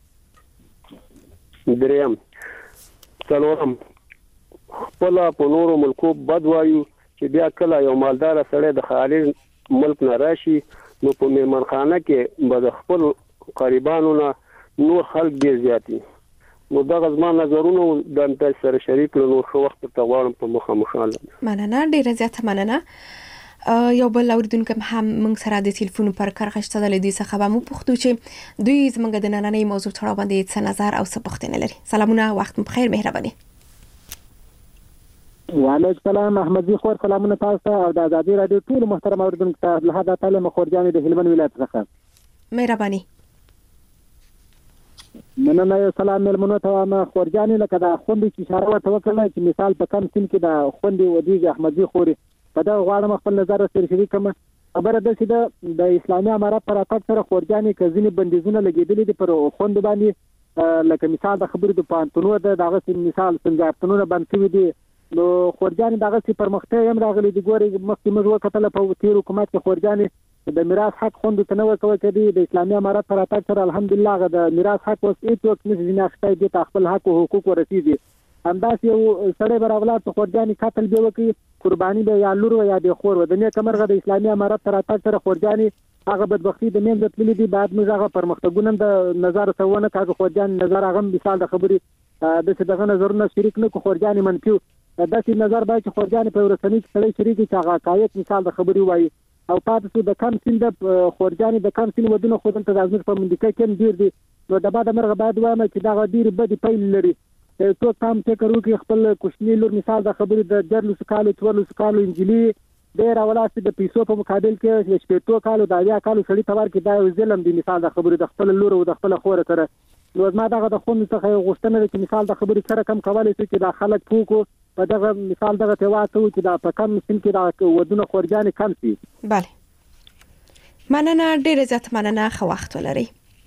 [SPEAKER 7] دریم څلورم خپل په نورو ملکو بد وایو چې بیا کله یو مالدار سړی د خارج ملک نه راشي نو په میهمانخانه کې به د خپل قریبانو نه نور خلک ډېر زیات وي. نو دغه زما نظرونه دلته سره شریک کړو. نو ښه وخت ته غواړم په مخامخ.
[SPEAKER 2] مننه، ډېره زیاته مننه. یو بل اوریدونکو هم موږ سره د ټلیفون پر کرغه شته، د دوی څخه به مو پوښتو چې دوی زموږ د نننۍ موضوع تړاو باندې څه نظر او څه پوښتنه لري. سلامونه، وخت مو بخیر، مهرباني.
[SPEAKER 8] وعلیکم السلام احمدزي خور، سلامونه تاسو ته او د آزادي رادیو ټول محترم اوریدونکو ته. له هدا تعالی مخورجانې د هلمند ولایت څخه
[SPEAKER 2] مهرباني.
[SPEAKER 8] مننه. یو سلام ملمنو ته وایم خورجانې، لکه دا خوندې چې اشاره ورته وکړه چې مثال په کم سن کې د خوندې ودیږي احمدزي خوري په دا غواړم خپل نظر سره شریک کړم. خبره ده چې د اسلامي امارات پر اتاک سره خورجانې کزینې بندیزونه لګېدلې دي پر خوند باندې، لکه مثال د خبرې د پانتونو ده، دغه مثال سنجارتونونه بند شوي دي. نو خورجانې دغه پرمختیا هم راغلي دي. ګورې مخکې موږ وکتل په تیر حکومت کې خورجانې د میراث حق خوندو ته نه ورکول کېدی. د اسلامي امارات پر اتاک سره الحمدلله هغه د میراث حق اوس هېڅوک نشي ځینې اخیستی، دې ته خپل حق او حقوق ورسېږي. همداسې یو سړی به راغلاړ چې خورجانې قتل به وکړي، قرباني به یا لور و یا د خور و. د نیکه مرغه د اسلامي امارات پر اتاک سره خورجانې هغه بدبختي د منځه تللي دي. باید موږ هغه پرمختګونه د نظر ته ونه کړو. خورجانې نظر هغه مثال د خبرې داسې دغه نظرونه شریک نه کړو. خورجانې منفي داسې نظر باید چې خورجانې په ورسنۍ کې سړی شریک چې هغه حقایق مثال د خبرې وایي. او پاتې شو د کم سن د خورجانې د کم سن ودونه خو دلته د ازمیر په منډیکه کې هم ډېر دي. نو د بعده مرغه باید وایم چې دغه ډېرې بدې پایلې لري. څوک هم فکر وکړي خپل کوچني لور مثال د خبرې د 14 کالو 14 کالو انجلي ډېر اولاد د پیسو په مقابل کې 18 کالو د 10 کالو سړي ته ورکړي، دا یو ظلم دی مثال د خبرې د خپل لور او د خپل خور سره. نو زما دغه د خوند څخه غوښتنه ده چې مثال د خبرې سره کم کولای شي چې د خلک پوکو په دغه مثال دغه تواته چې د په کم سن کې د ودونه خورجانې کم شي.
[SPEAKER 2] بله، مننه، ډېره زیاته مننه. ښه وخت ولرئ.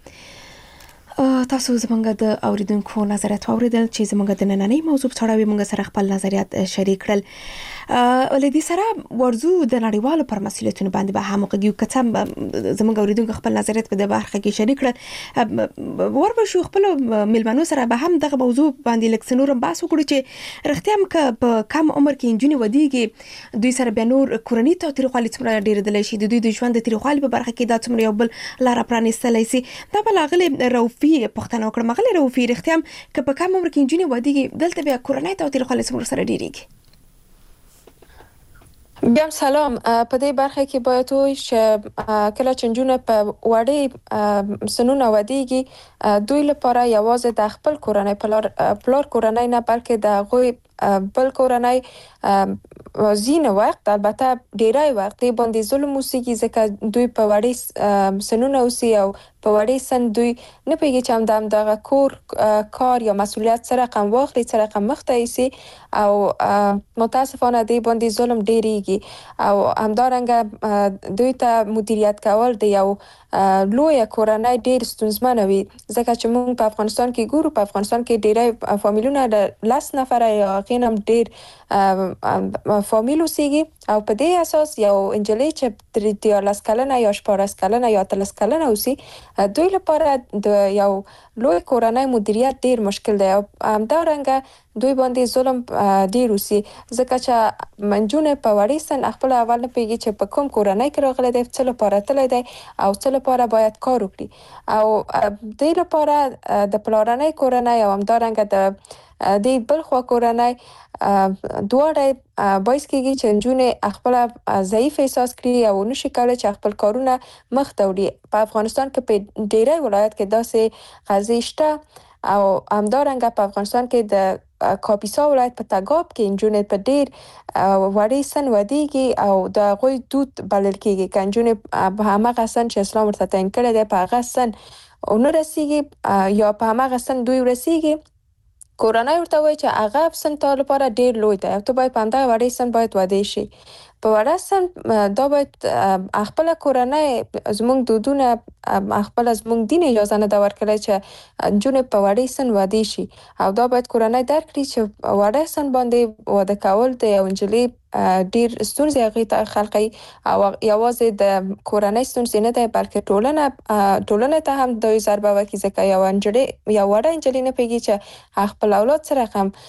[SPEAKER 2] تاسو زمونږ د اوریدونکو نظریات اوریدل چې زمونږ د نننۍ موضوع په اړه موږ سره خپل نظریات شریک کړل. ولې دې سره ورزو د نړیوالو پر مسؤلیتونو باندې به هم وګیو کته زمونږ اوریدونکو خپل نظریات په د برخه کې شریک کړل. وربشو خپل ملمنو سره به هم دغه موضوع باندې لکسنورم بحث وکړو چې رښتیا هم په کم عمر کې انجونی ودیږي دوی سره به نور کورنۍ ته تاریخي څومره ډیر دلی شي، د دوی د ژوند د تاریخي په برخه کې دا څومره یو بل لار پرانیستلی شي. دا بلغله روفي پښتنه وکړه مغله روفي رښتیا هم که په کم عمر کې انجونی ودیږي دلته به کورنۍ ته تاریخي څومره سره ډیریږي.
[SPEAKER 4] بیا سلام. په دې برخه کې باید وایي چې کله چې نجونې په وړې سنونه ودیږي دوی لپاره یوازې د خپل کورنۍ پلار کورنۍ نه بلکې د هغوی بل کورنۍ ځینې وخت البته ډیری وخت دې باندې ظلم وسیږي ځکه دوی په وړې سنونه اوسي او په وړې سن دوی نه پوهېږي چې همدغه کور کار یا مسؤلیت څه رقم واخلي څه رقم مخته یوسي او متاسفانه دې باندې ظلم ډیریږي او همدارنګه دوی ته مدیریت کول د یو لویه کورنۍ ډیر ستونزمنه وي ځکه چې موږ په افغانستان کې ګورو په افغانستان کې ډیری فامیلونه د 10 نفره یا هغې هم ډیر فامیل اوسیږي او په دې اساس یو انجلۍ چې 13 کلنه یا 14 کلنه یا 13 کلنه اوسي دوی لپاره د یو لوی کورنۍ مدیریت ډیر مشکل دی او همدارنګه دوی باندې ظلم ډیر اوسي ځکه چې منجونه په وړې سن خپل اول نه پیږي چې په کوم کورنۍ کې راغلی دی څه لپاره تللی دی او څه لپاره باید کار وکړي او دې لپاره د پلارنۍ کورنۍ او همدارنګه د دې بل خوا کورنۍ دواړه باعث کېږي چې نجونې خپل ضعیف احساس کړي او نشي کولی چې خپل کارونه مخته وړي. په افغانستان کې په ډیری ولایت کې داسې قضیې شته او همدارنګه په افغانستان کې د کاپیسا ولایت په تګاب کې نجونې په ډیر وړې سن ودیږي او د هغوی دود بلل کېږي که نجونې په همغه سن چې اسلام ورته تعیین کړی دی په هغه سن ونه رسیږي یا په همغه سن دوی ورسیږي کورنۍ ورته وایي چې هغه سن تا لپاره ډیر لوی دی او ته باید په همدغه وړې سن باید واده شي. په وړه سن دا باید خپل کورنۍ زموږ دودونه خپل زموږ دین اجازه نه دا ورکړي چې جون په وړې سن واده شي او دا باید کورنۍ درک کړي چې وړه سن باندې واده کول د انجلي ډیر ستونزې هغه ته خلقي او یوازې د کورنۍ ستونزې نه ده بلکې ټولنه ته هم د ضربه وکړي ځکه یو وړه انجلي نه پیږي چې خپل اولاد سره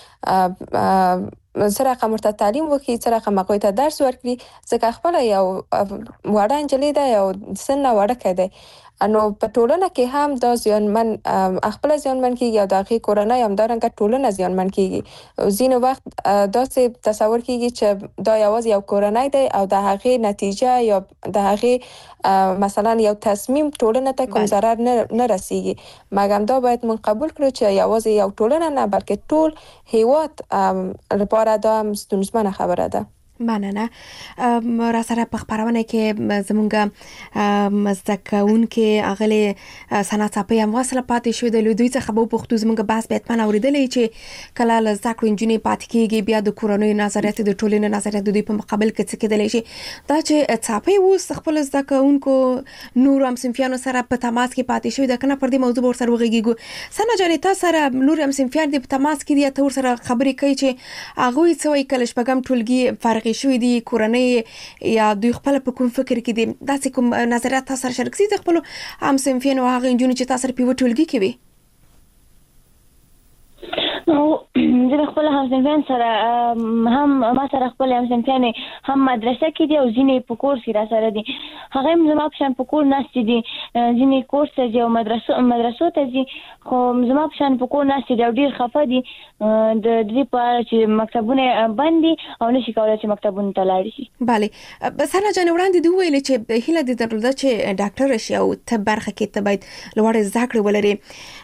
[SPEAKER 4] ورته تعلیم وکړي سره هغه ته درس ورکړي ځکه خپل یو وړه انجلي ده یو سن وړه کده نو په ټولنه کې هم د ځانمن خپل ځانمن کېږي او د هغې کورنۍ همدارنګه ټولنه ځانمن کېږي. ځینې وخت داسې تصور کېږي چې دا یوازې یو کورنۍ دی او د هغې نتیجه یا د هغې مثلا یو تصمیم ټولنه ته کوم ضرر نه رسیږي، مګر دا باید من قبول کړو چې یوازې یو ټولنه نه بلکې ټول هیواد لپاره دا ستونزمنه خبره ده.
[SPEAKER 2] مننه. را سره په خبرونه کې زمونږ مزدکونکو اغلی سنت صاحب هم وصله پاتې شو د لوی څخه به پښتو زمونږ بحث به اتمن اوریدلې چې کله ل ذکر انجینی پاتې کېږي بیا د کورونی نظریات د ټولنې نظریات د دوی په مقابل کې څه کېدلی شي دا چې صاحب وو خپل زدکونکو نور هم صنفیانو سره په تماس کې پاتې شو د کنه پر دې موضوع ور سره وغږیږو سنا جانې تاسو سره نور هم صنفیان د تماس کې دي ته ور سره خبرې کوي چې هغه څه وایي کله شپږم ټولګي فرق شوې دي کورنۍ یا دوی خپل په کوم فکر کې دي داسې کوم نظریات تاسو سره شریک دي خپل هم صنفیانو هغه انجونې چې تاسو په ټولګي کې وي
[SPEAKER 6] نو زه خپل همصنفیان سره هم ما سره خپل همصنفیان هم مدرسه کې دي او ځینې په کورس کې را سره دي هغه زما په شان په کور ناست دي ځینې کورس ته دي او مدرسو ته دي خو زما په شان په کور ناست دي او ډیر خفه دي د دې په اړه چې مکتبونه بند دي او نشي کولای چې مکتبونه ته لاړ شي.
[SPEAKER 2] bale سره جن وړاندې دی ویل چې هیله دې درلوده چې ډاکټر شي او ته برخه کې ته باید لوړ زده کړې ولري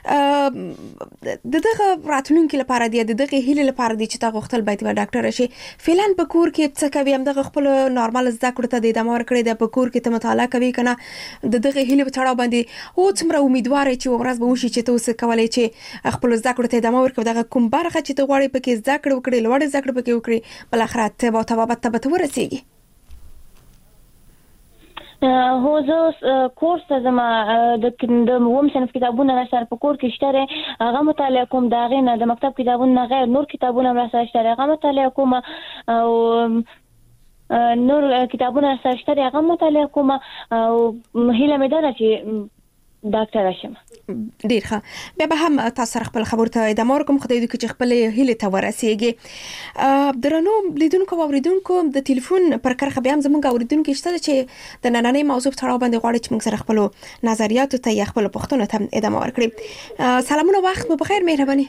[SPEAKER 2] دغه راتلونکي لپاره دی دغه هیله لپاره دی چې تا غوښتل باید ډاکټر شي فعلا په کور کې څه کوي هم دغه خپل نارمال زده کړې ته د دمار کړې د په کور کې ته مطالعه کوي کنه دغه هیله په تړاو باندې او څومره امیدوار چې ورځ به وشي چې تاسو کولای چې خپل زده کړې ته دمار کوي دغه کوم برخه چې ته غواړې پکې زده کړې وکړې لوړ زده کړې پکې وکړې بل اخر ته به ورسېږي.
[SPEAKER 6] هو زه کورس ته زما د ووم صنف کتابونه سره په کور کې شته هغه مطالعه کوم دا غینه د مکتب کتابونه غیر نور کتابونه سره شته هغه مطالعه کوم او نور کتابونه سره شته هغه مطالعه کوم او هیله مې ده چې ډاکټر شم.
[SPEAKER 2] ډیر ښه بیا به هم تاسو خپل خبرته ادامه ورکوم خدای دې چې خپل هیله ته ورسیږي. درنو لیدونکو او اوریدونکو د ټلیفون پر کرخه بیا هم زموږ اوریدونکو شته چې د نننې موضوع په اړه باندې غواړي چې موږ سره خپل نظریات ته یا خپل پوښتنو ته ادامه ورکړي. سلامونه وخت مو بخیر مهرباني.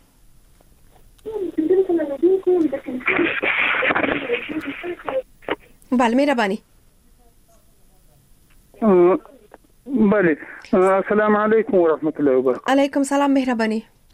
[SPEAKER 2] بله مهرباني.
[SPEAKER 9] بله السلام علیکم ورحمت الله وبرکاته.
[SPEAKER 2] علیکم سلام مهرباني.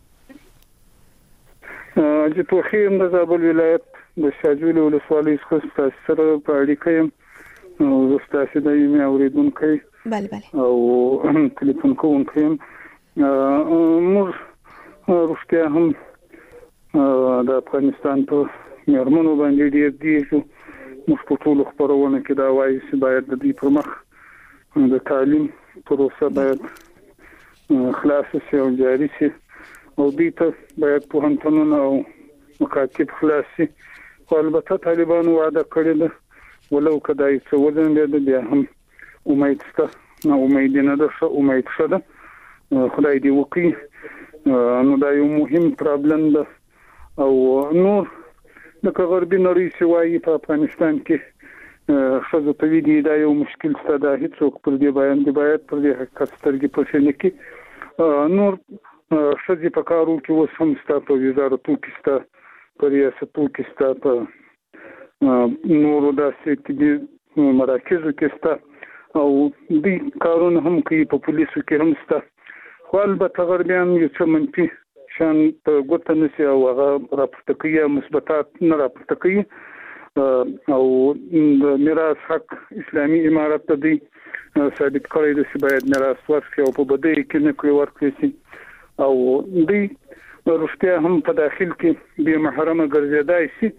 [SPEAKER 9] چې په خیم د زابل ولایت د شاجوی ولسوالۍ څخه سره په اړیکه یم او تاسو د یمه اوریدونکو
[SPEAKER 2] بله
[SPEAKER 9] او ټلیفون کوونکو موږ روغتیا هم د افغانستان په مرمنو باندې ډیر دي موږ په ټول خبرونه کې دا وایي چې باید د دې پر مخ د تعلیم پروسه باید خلاص شي او جاري شي او دې ته باید په هنتونو او مکاتب خلاص شي او البته طالبان وعده کړی ده ولو کدای څه ودان دي بیا هم امید شته نو امید نه ده امید شته خدای دې وکړي نو دا یو مهم پرابلم ده او نور د غربي نړۍ سوای په افغانستان کې خزو په ویډیو دا یو مشکل ستدا هیڅوک پر دې باید پر دې حقیقت سترګې پوښښ کې نور خزي په کارو کې وسم ستاسو په وزارتو کې ستاسو په ریاستو کې ستاسو په نور داسې کې مراکزو کې ستاسو او دې کارونه هم کوي په پولیسو کې هم ستاسو خو البته غربیان یو څه منفي شان په ګوته نشي او هغه راپورته کوي مثبتات نه راپورته کوي او د میراث حق اسلامي امارت ته دی ثابت کړی دی چې باید میراث ورکړي او په بده کې نه کوي ورکړي او دی روغتیا هم په داخل کې به محرمه ګرځیدای شي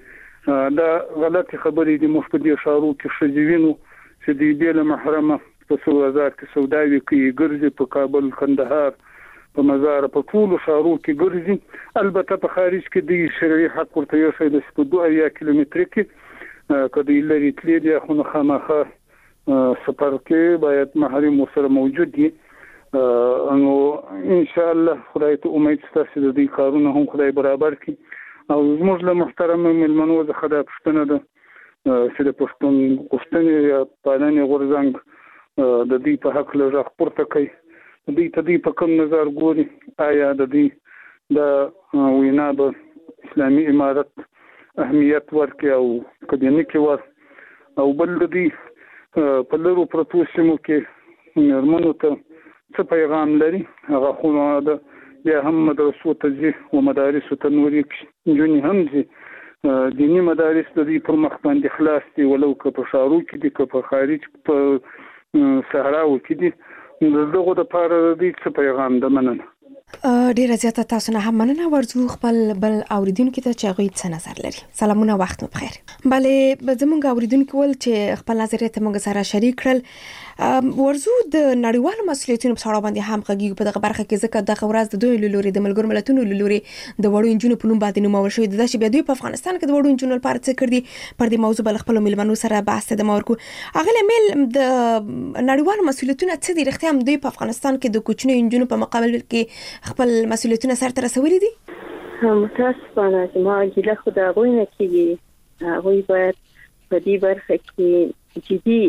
[SPEAKER 9] دا غلطي خبرې دي. موږ په دې اشارو کې شجوینو چې د بیل محرمه په 2000 کې سوداوي کوي، ګرځي په کابل، کندهار، په مزار، په ټول اشارو کې ګرځي. البته په خارج کې د شرعي حق ورته یو شی د 2 کیلومتر کې کدی لري تللی دی، خو خامخا سفر کې باید محرم سره موجود دي. نو ان شاء الله خدای ته امید ستاسو د دې کارونه هم خدای برابر کړي. او زموږ له محترم ملمنو د خدای پښتنه ده چې د پښتون پښتنې یا پالنې غورځنګ د دې په حق له ځخ پورته کوي. د دې په کوم نظر ګوري؟ آیا د دې د وینا د اسلامي امارت اهمیت ورکړي او کدی نه کې ور او بل د دې په لرو پروتو سیمو کې نرمنو ته څه پیغام لري؟ هغه خو د یا هم مدرسو ته ځي او مدارس ته نوري جونی هم ځي. دینی مدارس د دې پر مخ باندې خلاص دي، ولو که په شارو کې دي که په خارج په صحراو کې دي. دغه د پاره د دې څه پیغام ده؟ مننه.
[SPEAKER 2] ډیره زیاته تاسو نه هم مننه. ورځو خپل بل اوریدونکو ته چې غوښتل څه نظر لري. سلامونه، وخت مو بخیر. بله زمونږ اوریدونکو ول چې خپل نظریات موږ سره شریک کړل. ورځو د نړیوالو مسؤلیتونو په اړه باندې هم غږیږي په دغه برخه کې، ځکه دغه ورځ د دوی لوري د ملګرو ملتونو لوري د وړو انجونو په نوم باندې نومول شوې ده چې بیا دوی په افغانستان کې د وړو انجونو لپاره څه کړی. پر دې موضوع بل خپل ملمنو سره بحث د مورکو اغله مل د نړیوالو مسؤلیتونو څه دي؟ رښتیا هم دوی په افغانستان کې د کوچنیو انجونو په مقابل کې خپل مسؤلیتونه سره رسولي دي؟
[SPEAKER 3] متاسفانه چې ما ګیله خو دا غوښنه کیږي، هغوی باید په دې برخه کې جدي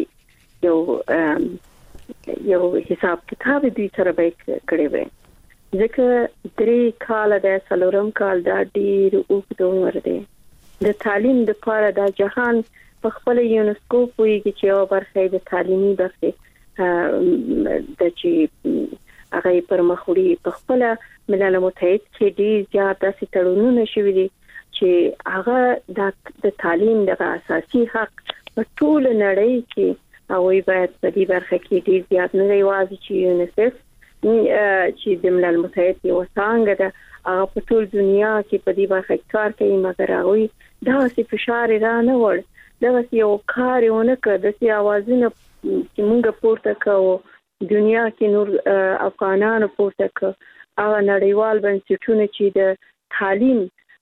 [SPEAKER 3] یو حساب کتاب دوی سره به کړی وي، ځکه 3 کال د سلورم کال دا ډیر اوږد عمر دی. د تعلیم د لپاره د جهان په خپل یونسکو پویږي چې یو برخه د تعلیمي برخه د چې هغه پر مخوري په خپل ملل متحد کې ډیر زیات داسې تړونونه شوي دي چې هغه د تعلیم د اساسي حق په ټول نړۍ کې او باید په دې برخه کې ډیر زیات نه یوازې چې یونیسف چې د ملل متحد یو څنګه ده هغه په ټول دنیا کې په دې برخه کې کار کوي، مګر هغه داسې فشار را نه وړ، دغه یو کارونه کړ، د اوازونه چې موږ پورته کوو دنیا کې نور افغانانو پورته کړ، هغه نړیوال بنسټونه چې د تعلیم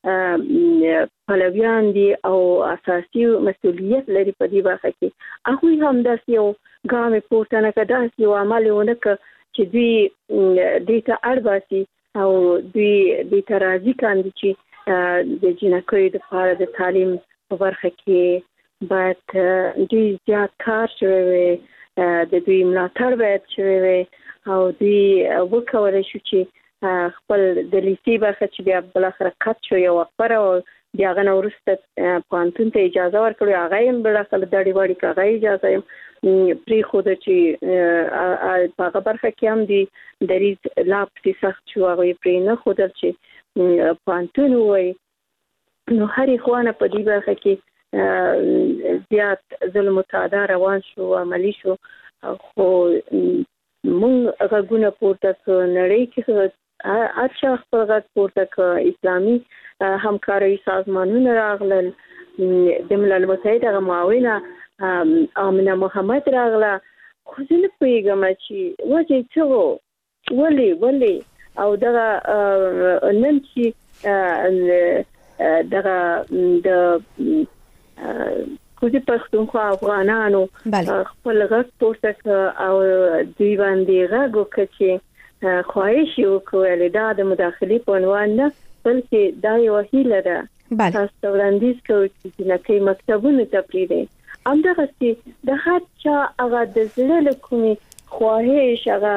[SPEAKER 3] پلویان دي او اساسي مسؤلیت لري په دې برخه کې، هغه هم داسې یو ګام پورته نه کړ، داسې یو عمل ونه کړ چې دوی دې ته اړباسي او دوی دې ته راضي کاندي چې د جنکو د لپاره د تعلیم په برخه کې باید دوی زیات کار شوی وي، د دوی ملاتړ باید شوی وي او دوی وکولای شو چې خپل د لیسي برخه چې بیا بل اخر کټ شو یو خبره او بیا غن ورسته پانتون ته اجازه ورکړو، هغه هم بل اخر د ډاډي وړي کاغه اجازه پری خود چې په برخه کې هم دی دریز لاپتی سخت شو، هغه پری نه خودل چې پانتون وای. نو هر خوانه په دې برخه کې زیات ظلم او تعدی روان شو، عملی شو، خو مونږ غوونه پورته نړۍ کې اچھا خپل غږ پورته ک، اسلامي همکاري سازمانونه راغلل، د ملل متحد هغه معاونه آمنه محمد راغله، خو زه نه پوهیږم چې وجه څه و ولې او دغه نن چې دغه د کوزي پښتونخوا افغانانو خپل غږ پورته او دوی باندې غږ وکړي چې خواهش وکړل دا د مداخلې په عنوان نه بلکې دا یو هیله ده تاسو وړاندیز کوي چې نکي مکتبونه ته پریږدي همدغه چې د هر چا هغه د زړه له کومې خواهش هغه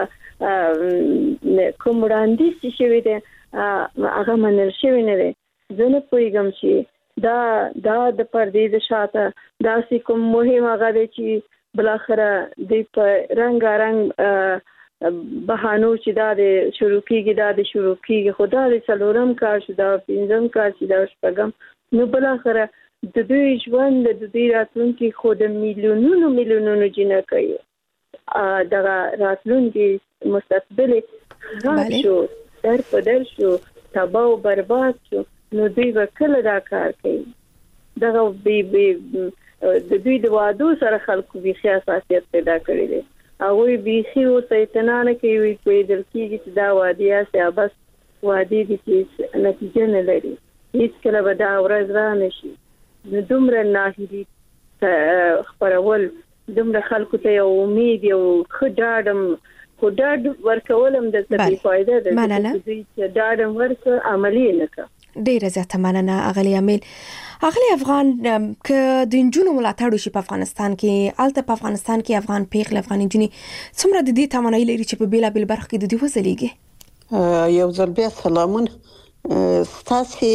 [SPEAKER 3] کوم وړاندیز شوی دی هغه منل شوی نه دی. زه نه پوهیږم چې دا د پردې د شاته داسې کوم مهم هغه دی چې بل اخره د په رنګ بهانو چې دا د شروع کیږي خو دا د څلورم کال شو، دا پنځم کال چې دا شپږم، نو بل اخره د دوی ژوند د دوی راتلونکي خو د میلیونونو جنکۍ دغه راتلونکي مستقبل خراب شو، در شو، تباہ و برباد شو، نو دوی به کله دا کار کوي؟ دغه د دوی د وادو سره خلکو بيخي اساسیت پیدا کړی دی او بيخي او سيتنانه کوي په دل کې چې دا وادي یا بس وادي دي چې نتیجه نه لري هیڅ کله به دا ورځ را نشي نو دومره ناهیلي خبرول دومره خلکو ته یو امید یو خدادم ورکولم د څه فائدہ ده چې دادم ورکه عملی نه کا
[SPEAKER 2] ډیره زیاته مننه اغلی امیل اغلی افغان ک د جنونو ملاتړ شي په افغانستان کې الته په افغانستان کې افغان پیغل افغان جنې څومره د دې تمنای لري چې په بیلا بیل برخ کې د دې وزلیږي
[SPEAKER 5] یو ځل بیا سلامون ستاسي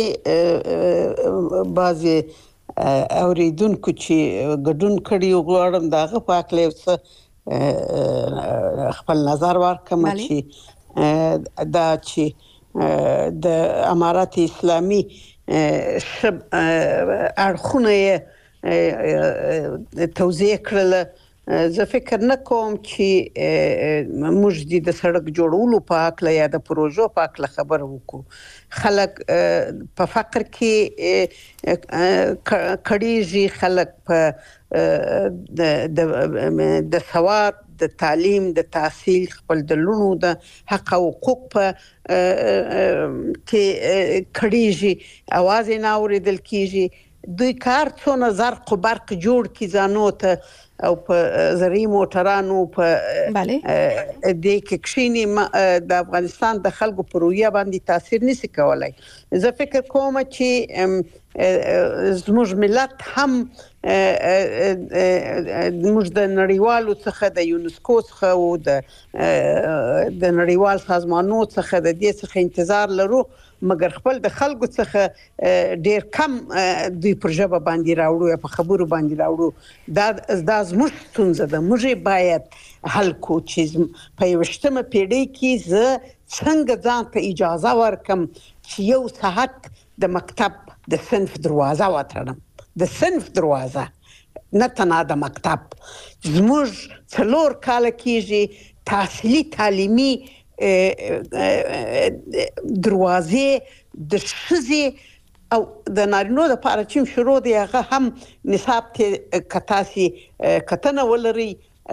[SPEAKER 5] بعضي اوریدونکو چې ګډون کړي غواړم داغه پاک لیوسه خپل نظر ورکم چې دا چې د امارات اسلامي اړخونه توضیح کړل زه فکر نه کوم چې موږ د سړک جوړولو په اړه یا د پروژو په اړه خبر وکړو خلک په فقر کې کړيږي خلک په د سواد د تعلیم د تحصیل خپل د لونو د حق او حقوق په کې کړيږي اواز نه اوریدل کیږي دوی کار څو نظر خو برق جوړ کی ځانو ته او په زری موټرانو په د کښینی د افغانستان د خلکو پر رویه باندې تاثیر نشي کولای زه فکر کوم چې زموږ ملت هم موږ د نړیوالو څخه د یونسکو څخه او د نړیوال سازمانونو څخه د دې څخه انتظار لرو مګر خپل د خلکو څخه ډیر کم دوی پروژه باندې راوړو یا په خبرو باندې راوړو دا زموږ ستونزه ده موږ باید حل کو چې په یوشتمه پیړۍ کې زه څنګه ځان ته اجازه ورکم چې یو ساعت د مکتب د صنف دروازه وتړم د صنف دروازه نه تنها د مکتب زموږ 4 کال کېږي تحصیلي تعلیمي دروازې د شذي او د نارینو د لپاره چې شروع دی هغه هم نصاب ته کتاسي کتنه ولري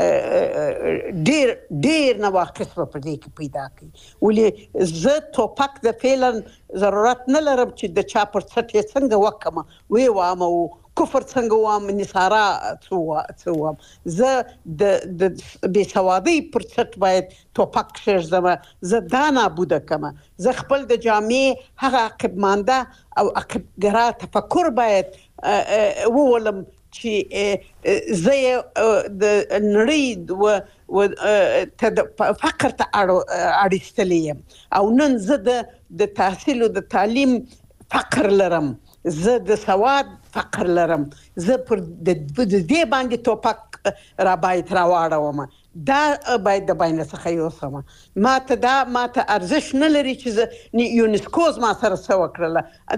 [SPEAKER 5] ډیر نواقص په دې کې پیدا کړي ولې زه توپک د فعلا ضرورت نه لرم چې د چا پر څټ څنګه وکم وی وامه کفر څنګه وام نصارا څو زه د بے سوادي پر څټ باید توپک شرزم زه دانا بوده کما زه خپل د جامع هغه عقبمانده او عقبګرا تفکر باید وولم چې زه د نړۍ و فقر ته اړستلیم او نن زه د تحصیل او د تعلیم فقر لرم زه د سواد فقر لرم زه پر د دې باندې توپک را باید راوړم دا باید د باندې څخه یوسم ماته ارزش نه لري چې یونسکو ما سره سو کړل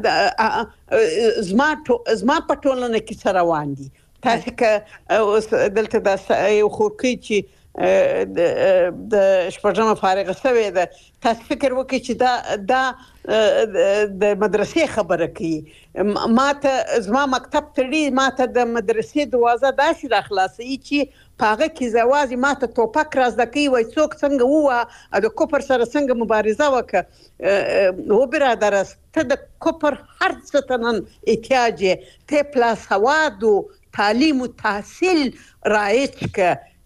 [SPEAKER 5] زما په ټولنه کې سره روان دي تاسو که دلته د یو خورکی چې د شپږمه فارغه شوې ده تاسو فکر وکړئ چې دا د مدرسې خبره کوي ماته زما مکتب تړي ماته د مدرسې دروازه داسې راخلاصي چې پاغه کې زوازي ماته توپک راځي کوي وای څوک څنګه وو د کوپر سره څنګه مبارزه وکړه و برادر ته د کوپر هر څه تنن احتیاج ته پلاس سواد او تعلیم او تحصیل رایج ک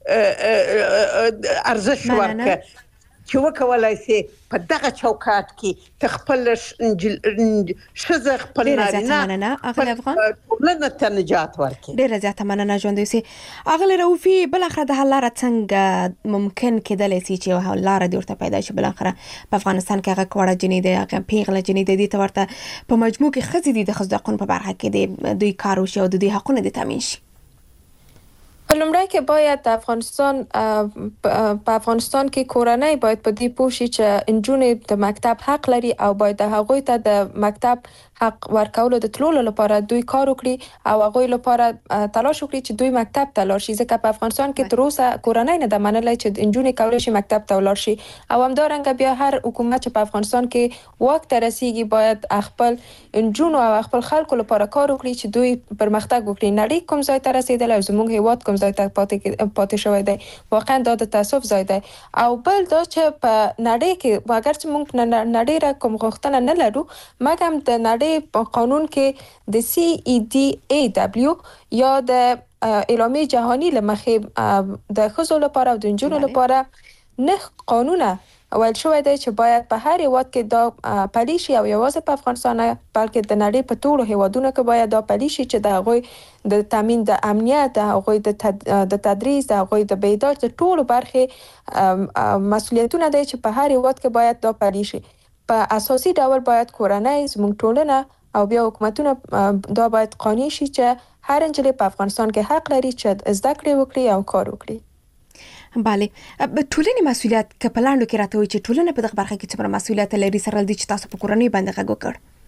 [SPEAKER 5] ارزش ورکه چې وکولای شي په دغه چوکاټ کې تخپل شزه خپل نارینه
[SPEAKER 2] اغلی افغان
[SPEAKER 5] ولنه ته نجات ورکړي
[SPEAKER 2] ډیره زیاته مننه ژوند سي اغلی روفي بل اخر د حل لاره څنګه ممکن کېدلی شي چې حل لاره د ورته پیدا شي بل اخر په افغانستان کې هغه کوړه جنې د هغه پیغله جنې د دې تورته په مجموع کې خزي د خزدقون په برخه کې د دوی کار وشي او د دوی حقونه د تامین شي
[SPEAKER 4] په لومړی کې باید په افغانستان کې کورنۍ باید په دې پوه شي چې نجونې د مکتب حق لري او باید هغوی ته د مکتب حق ورکولو د تلولو لپاره دوی کار وکړي او هغوی لپاره تلاش وکړي چې دوی مکتب ته لاړ شي، ځکه په افغانستان کې تر اوسه کورنۍ نه ده منلې چې نجونې کولی شي مکتب ته ولاړ شي. او همدارنګه بیا هر حکومت چې په افغانستان کې واک ته رسیږي باید خپل نجونو او خپل خلکو لپاره کار وکړي چې دوی پرمختګ وکړي. نړۍ کوم ځای ته رسیدل او زموږ هیواد کوم ځای ته پاتې شوی دی، واقعا دا د تاسف ځای دی. او بل دا چې په نړۍ کې اگر چې موږ نړۍ را کوم غوښتنه نه لرو، مګر د نړۍ په قانون کې د CEDAW یا د اعلامیه جهانی لمخې د ښځو لپاره او د نجونو لپاره نه قانونه ویل شوی دی چې باید په هر هیواد کې دا پلی شي، او یوازې په افغانستان بلکې د نړۍ په ټولو هیوادونو کې باید دا پلی شي چې د هغوی د تامین د امنیت، د هغوی د تدریس، د هغوی د بیدار د ټولو برخې مسؤلیتونه دی چې په هر هیواد کې باید دا پلی شي. په اساسي ډول باید کورنۍ، زموږ ټولنه او بیا حکومتونه دا باید قانع شي چې هر نجلۍ په افغانستان کې حق لري چې زده کړې وکړي او کار وکړي.
[SPEAKER 2] بله، ټولنې مسؤلیت که په لاندو کې راته وي چې ټولنه په دغه برخه کې څومره مسؤلیت لري سره دي چې تاسو په کورنۍ باندې غږ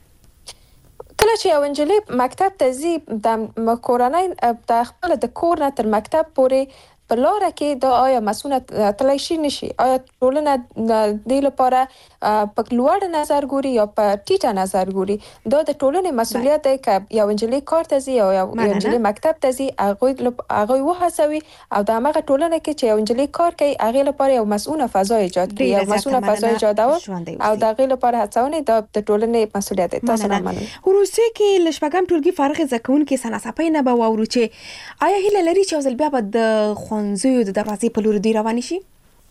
[SPEAKER 2] وکړ؟
[SPEAKER 4] کله چې یو نجلۍ مکتب ته ځي، د کورنۍ د خپل د کور نه تر مکتب پورې په لاره کې دا آیا مسؤلیت تلای شي نشي؟ آیا ټولنه د دې لپاره په لوړ نظر ګوري یا په ټیټه نظر ګوري؟ دا د ټولنې مسؤلیت دی که یو نجلۍ کار ته ځي او یو نجلۍ مکتب ته ځي، هغوی وهڅوي او د همغه ټولنه کې چې یو نجلۍ کار کوي هغې لپاره یو مسؤله فضا ایجاد کړي، یو مسؤله فضا ایجادول او د هغې لپاره هڅونې دا د ټولنې مسؤلیت دی. تاسو نه مننه.
[SPEAKER 2] وروسته کې له شپږم ټولګي فارغ زده کوونکي سناڅاپۍ نه به واورو چې آیا هیله لري چې یو ځل بیا به د ښوونځیو د دروازې په لور دوی روانې شي؟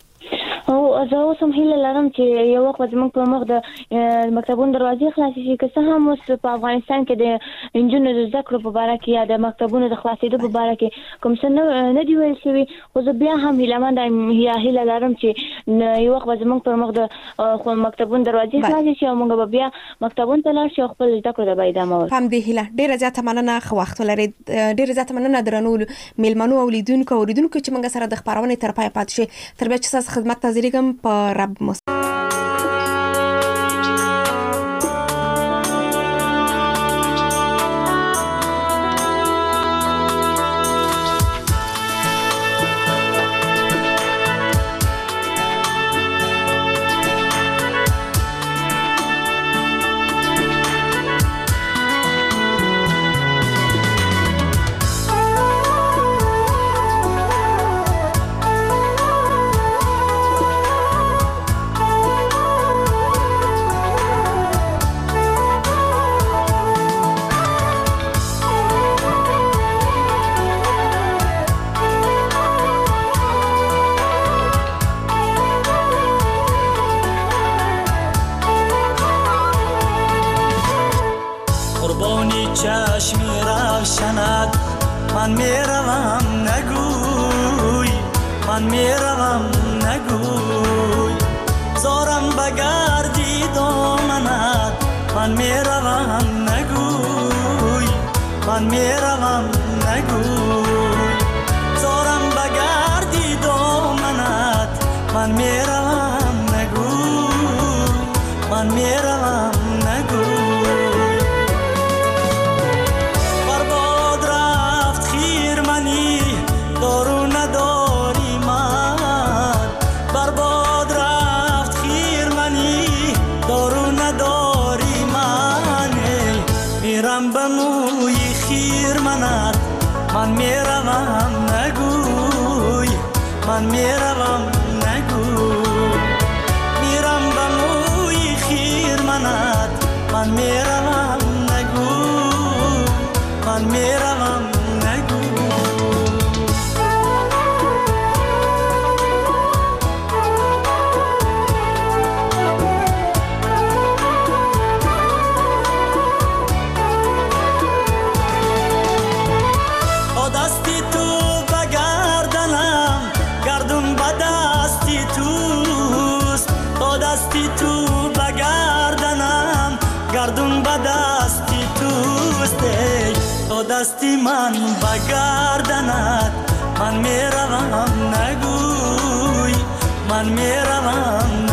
[SPEAKER 6] او زه اوس هم هیله لرم چې یو وخت زموږ په مخ د مکتبونو دروازې خلاصې شي، که څه هم اوس په افغانستان کې د نجونو د زده کړو په اړه کې یا د مکتبونو د خلاصېدو په اړه کې کوم څه نه دی ویل شوي، خو زه بیا هم هیلهمنده یا هیله لرم چې یو وخت زموږ په مخ د مکتبونو دروازې خلاصې شي او موږ به بیا مکتبونو ته لاړ شو او خپل زده کړو ته به ادامه ورکړو.
[SPEAKER 2] هم دې هیله. ډېره زیاته مننه، ښه وخت ولرئ. ډېره زیاته مننه درنو میلمنو او لیدونکو او اوریدونکو چې موږ سره د خپرونې تر پایه پاتې شئ. تر بیا چې ستاسو خدمت ته حاضرېږم په رب
[SPEAKER 10] چشمی روشنت من میروم نگوی، من میروم نگوی، زارم بگردی دامنت من میروم نگوی، من میروم نگوی، زارم بگردی دامنت من میروم نگوی، من میروم نگوی. بموی خیر منت من میروم نگوی، من میروم نگوی، میرم بموی خیر منت من میروم نگوی، من میروم نگوی. دستی من بگردنت من میروم نگوی، من میروم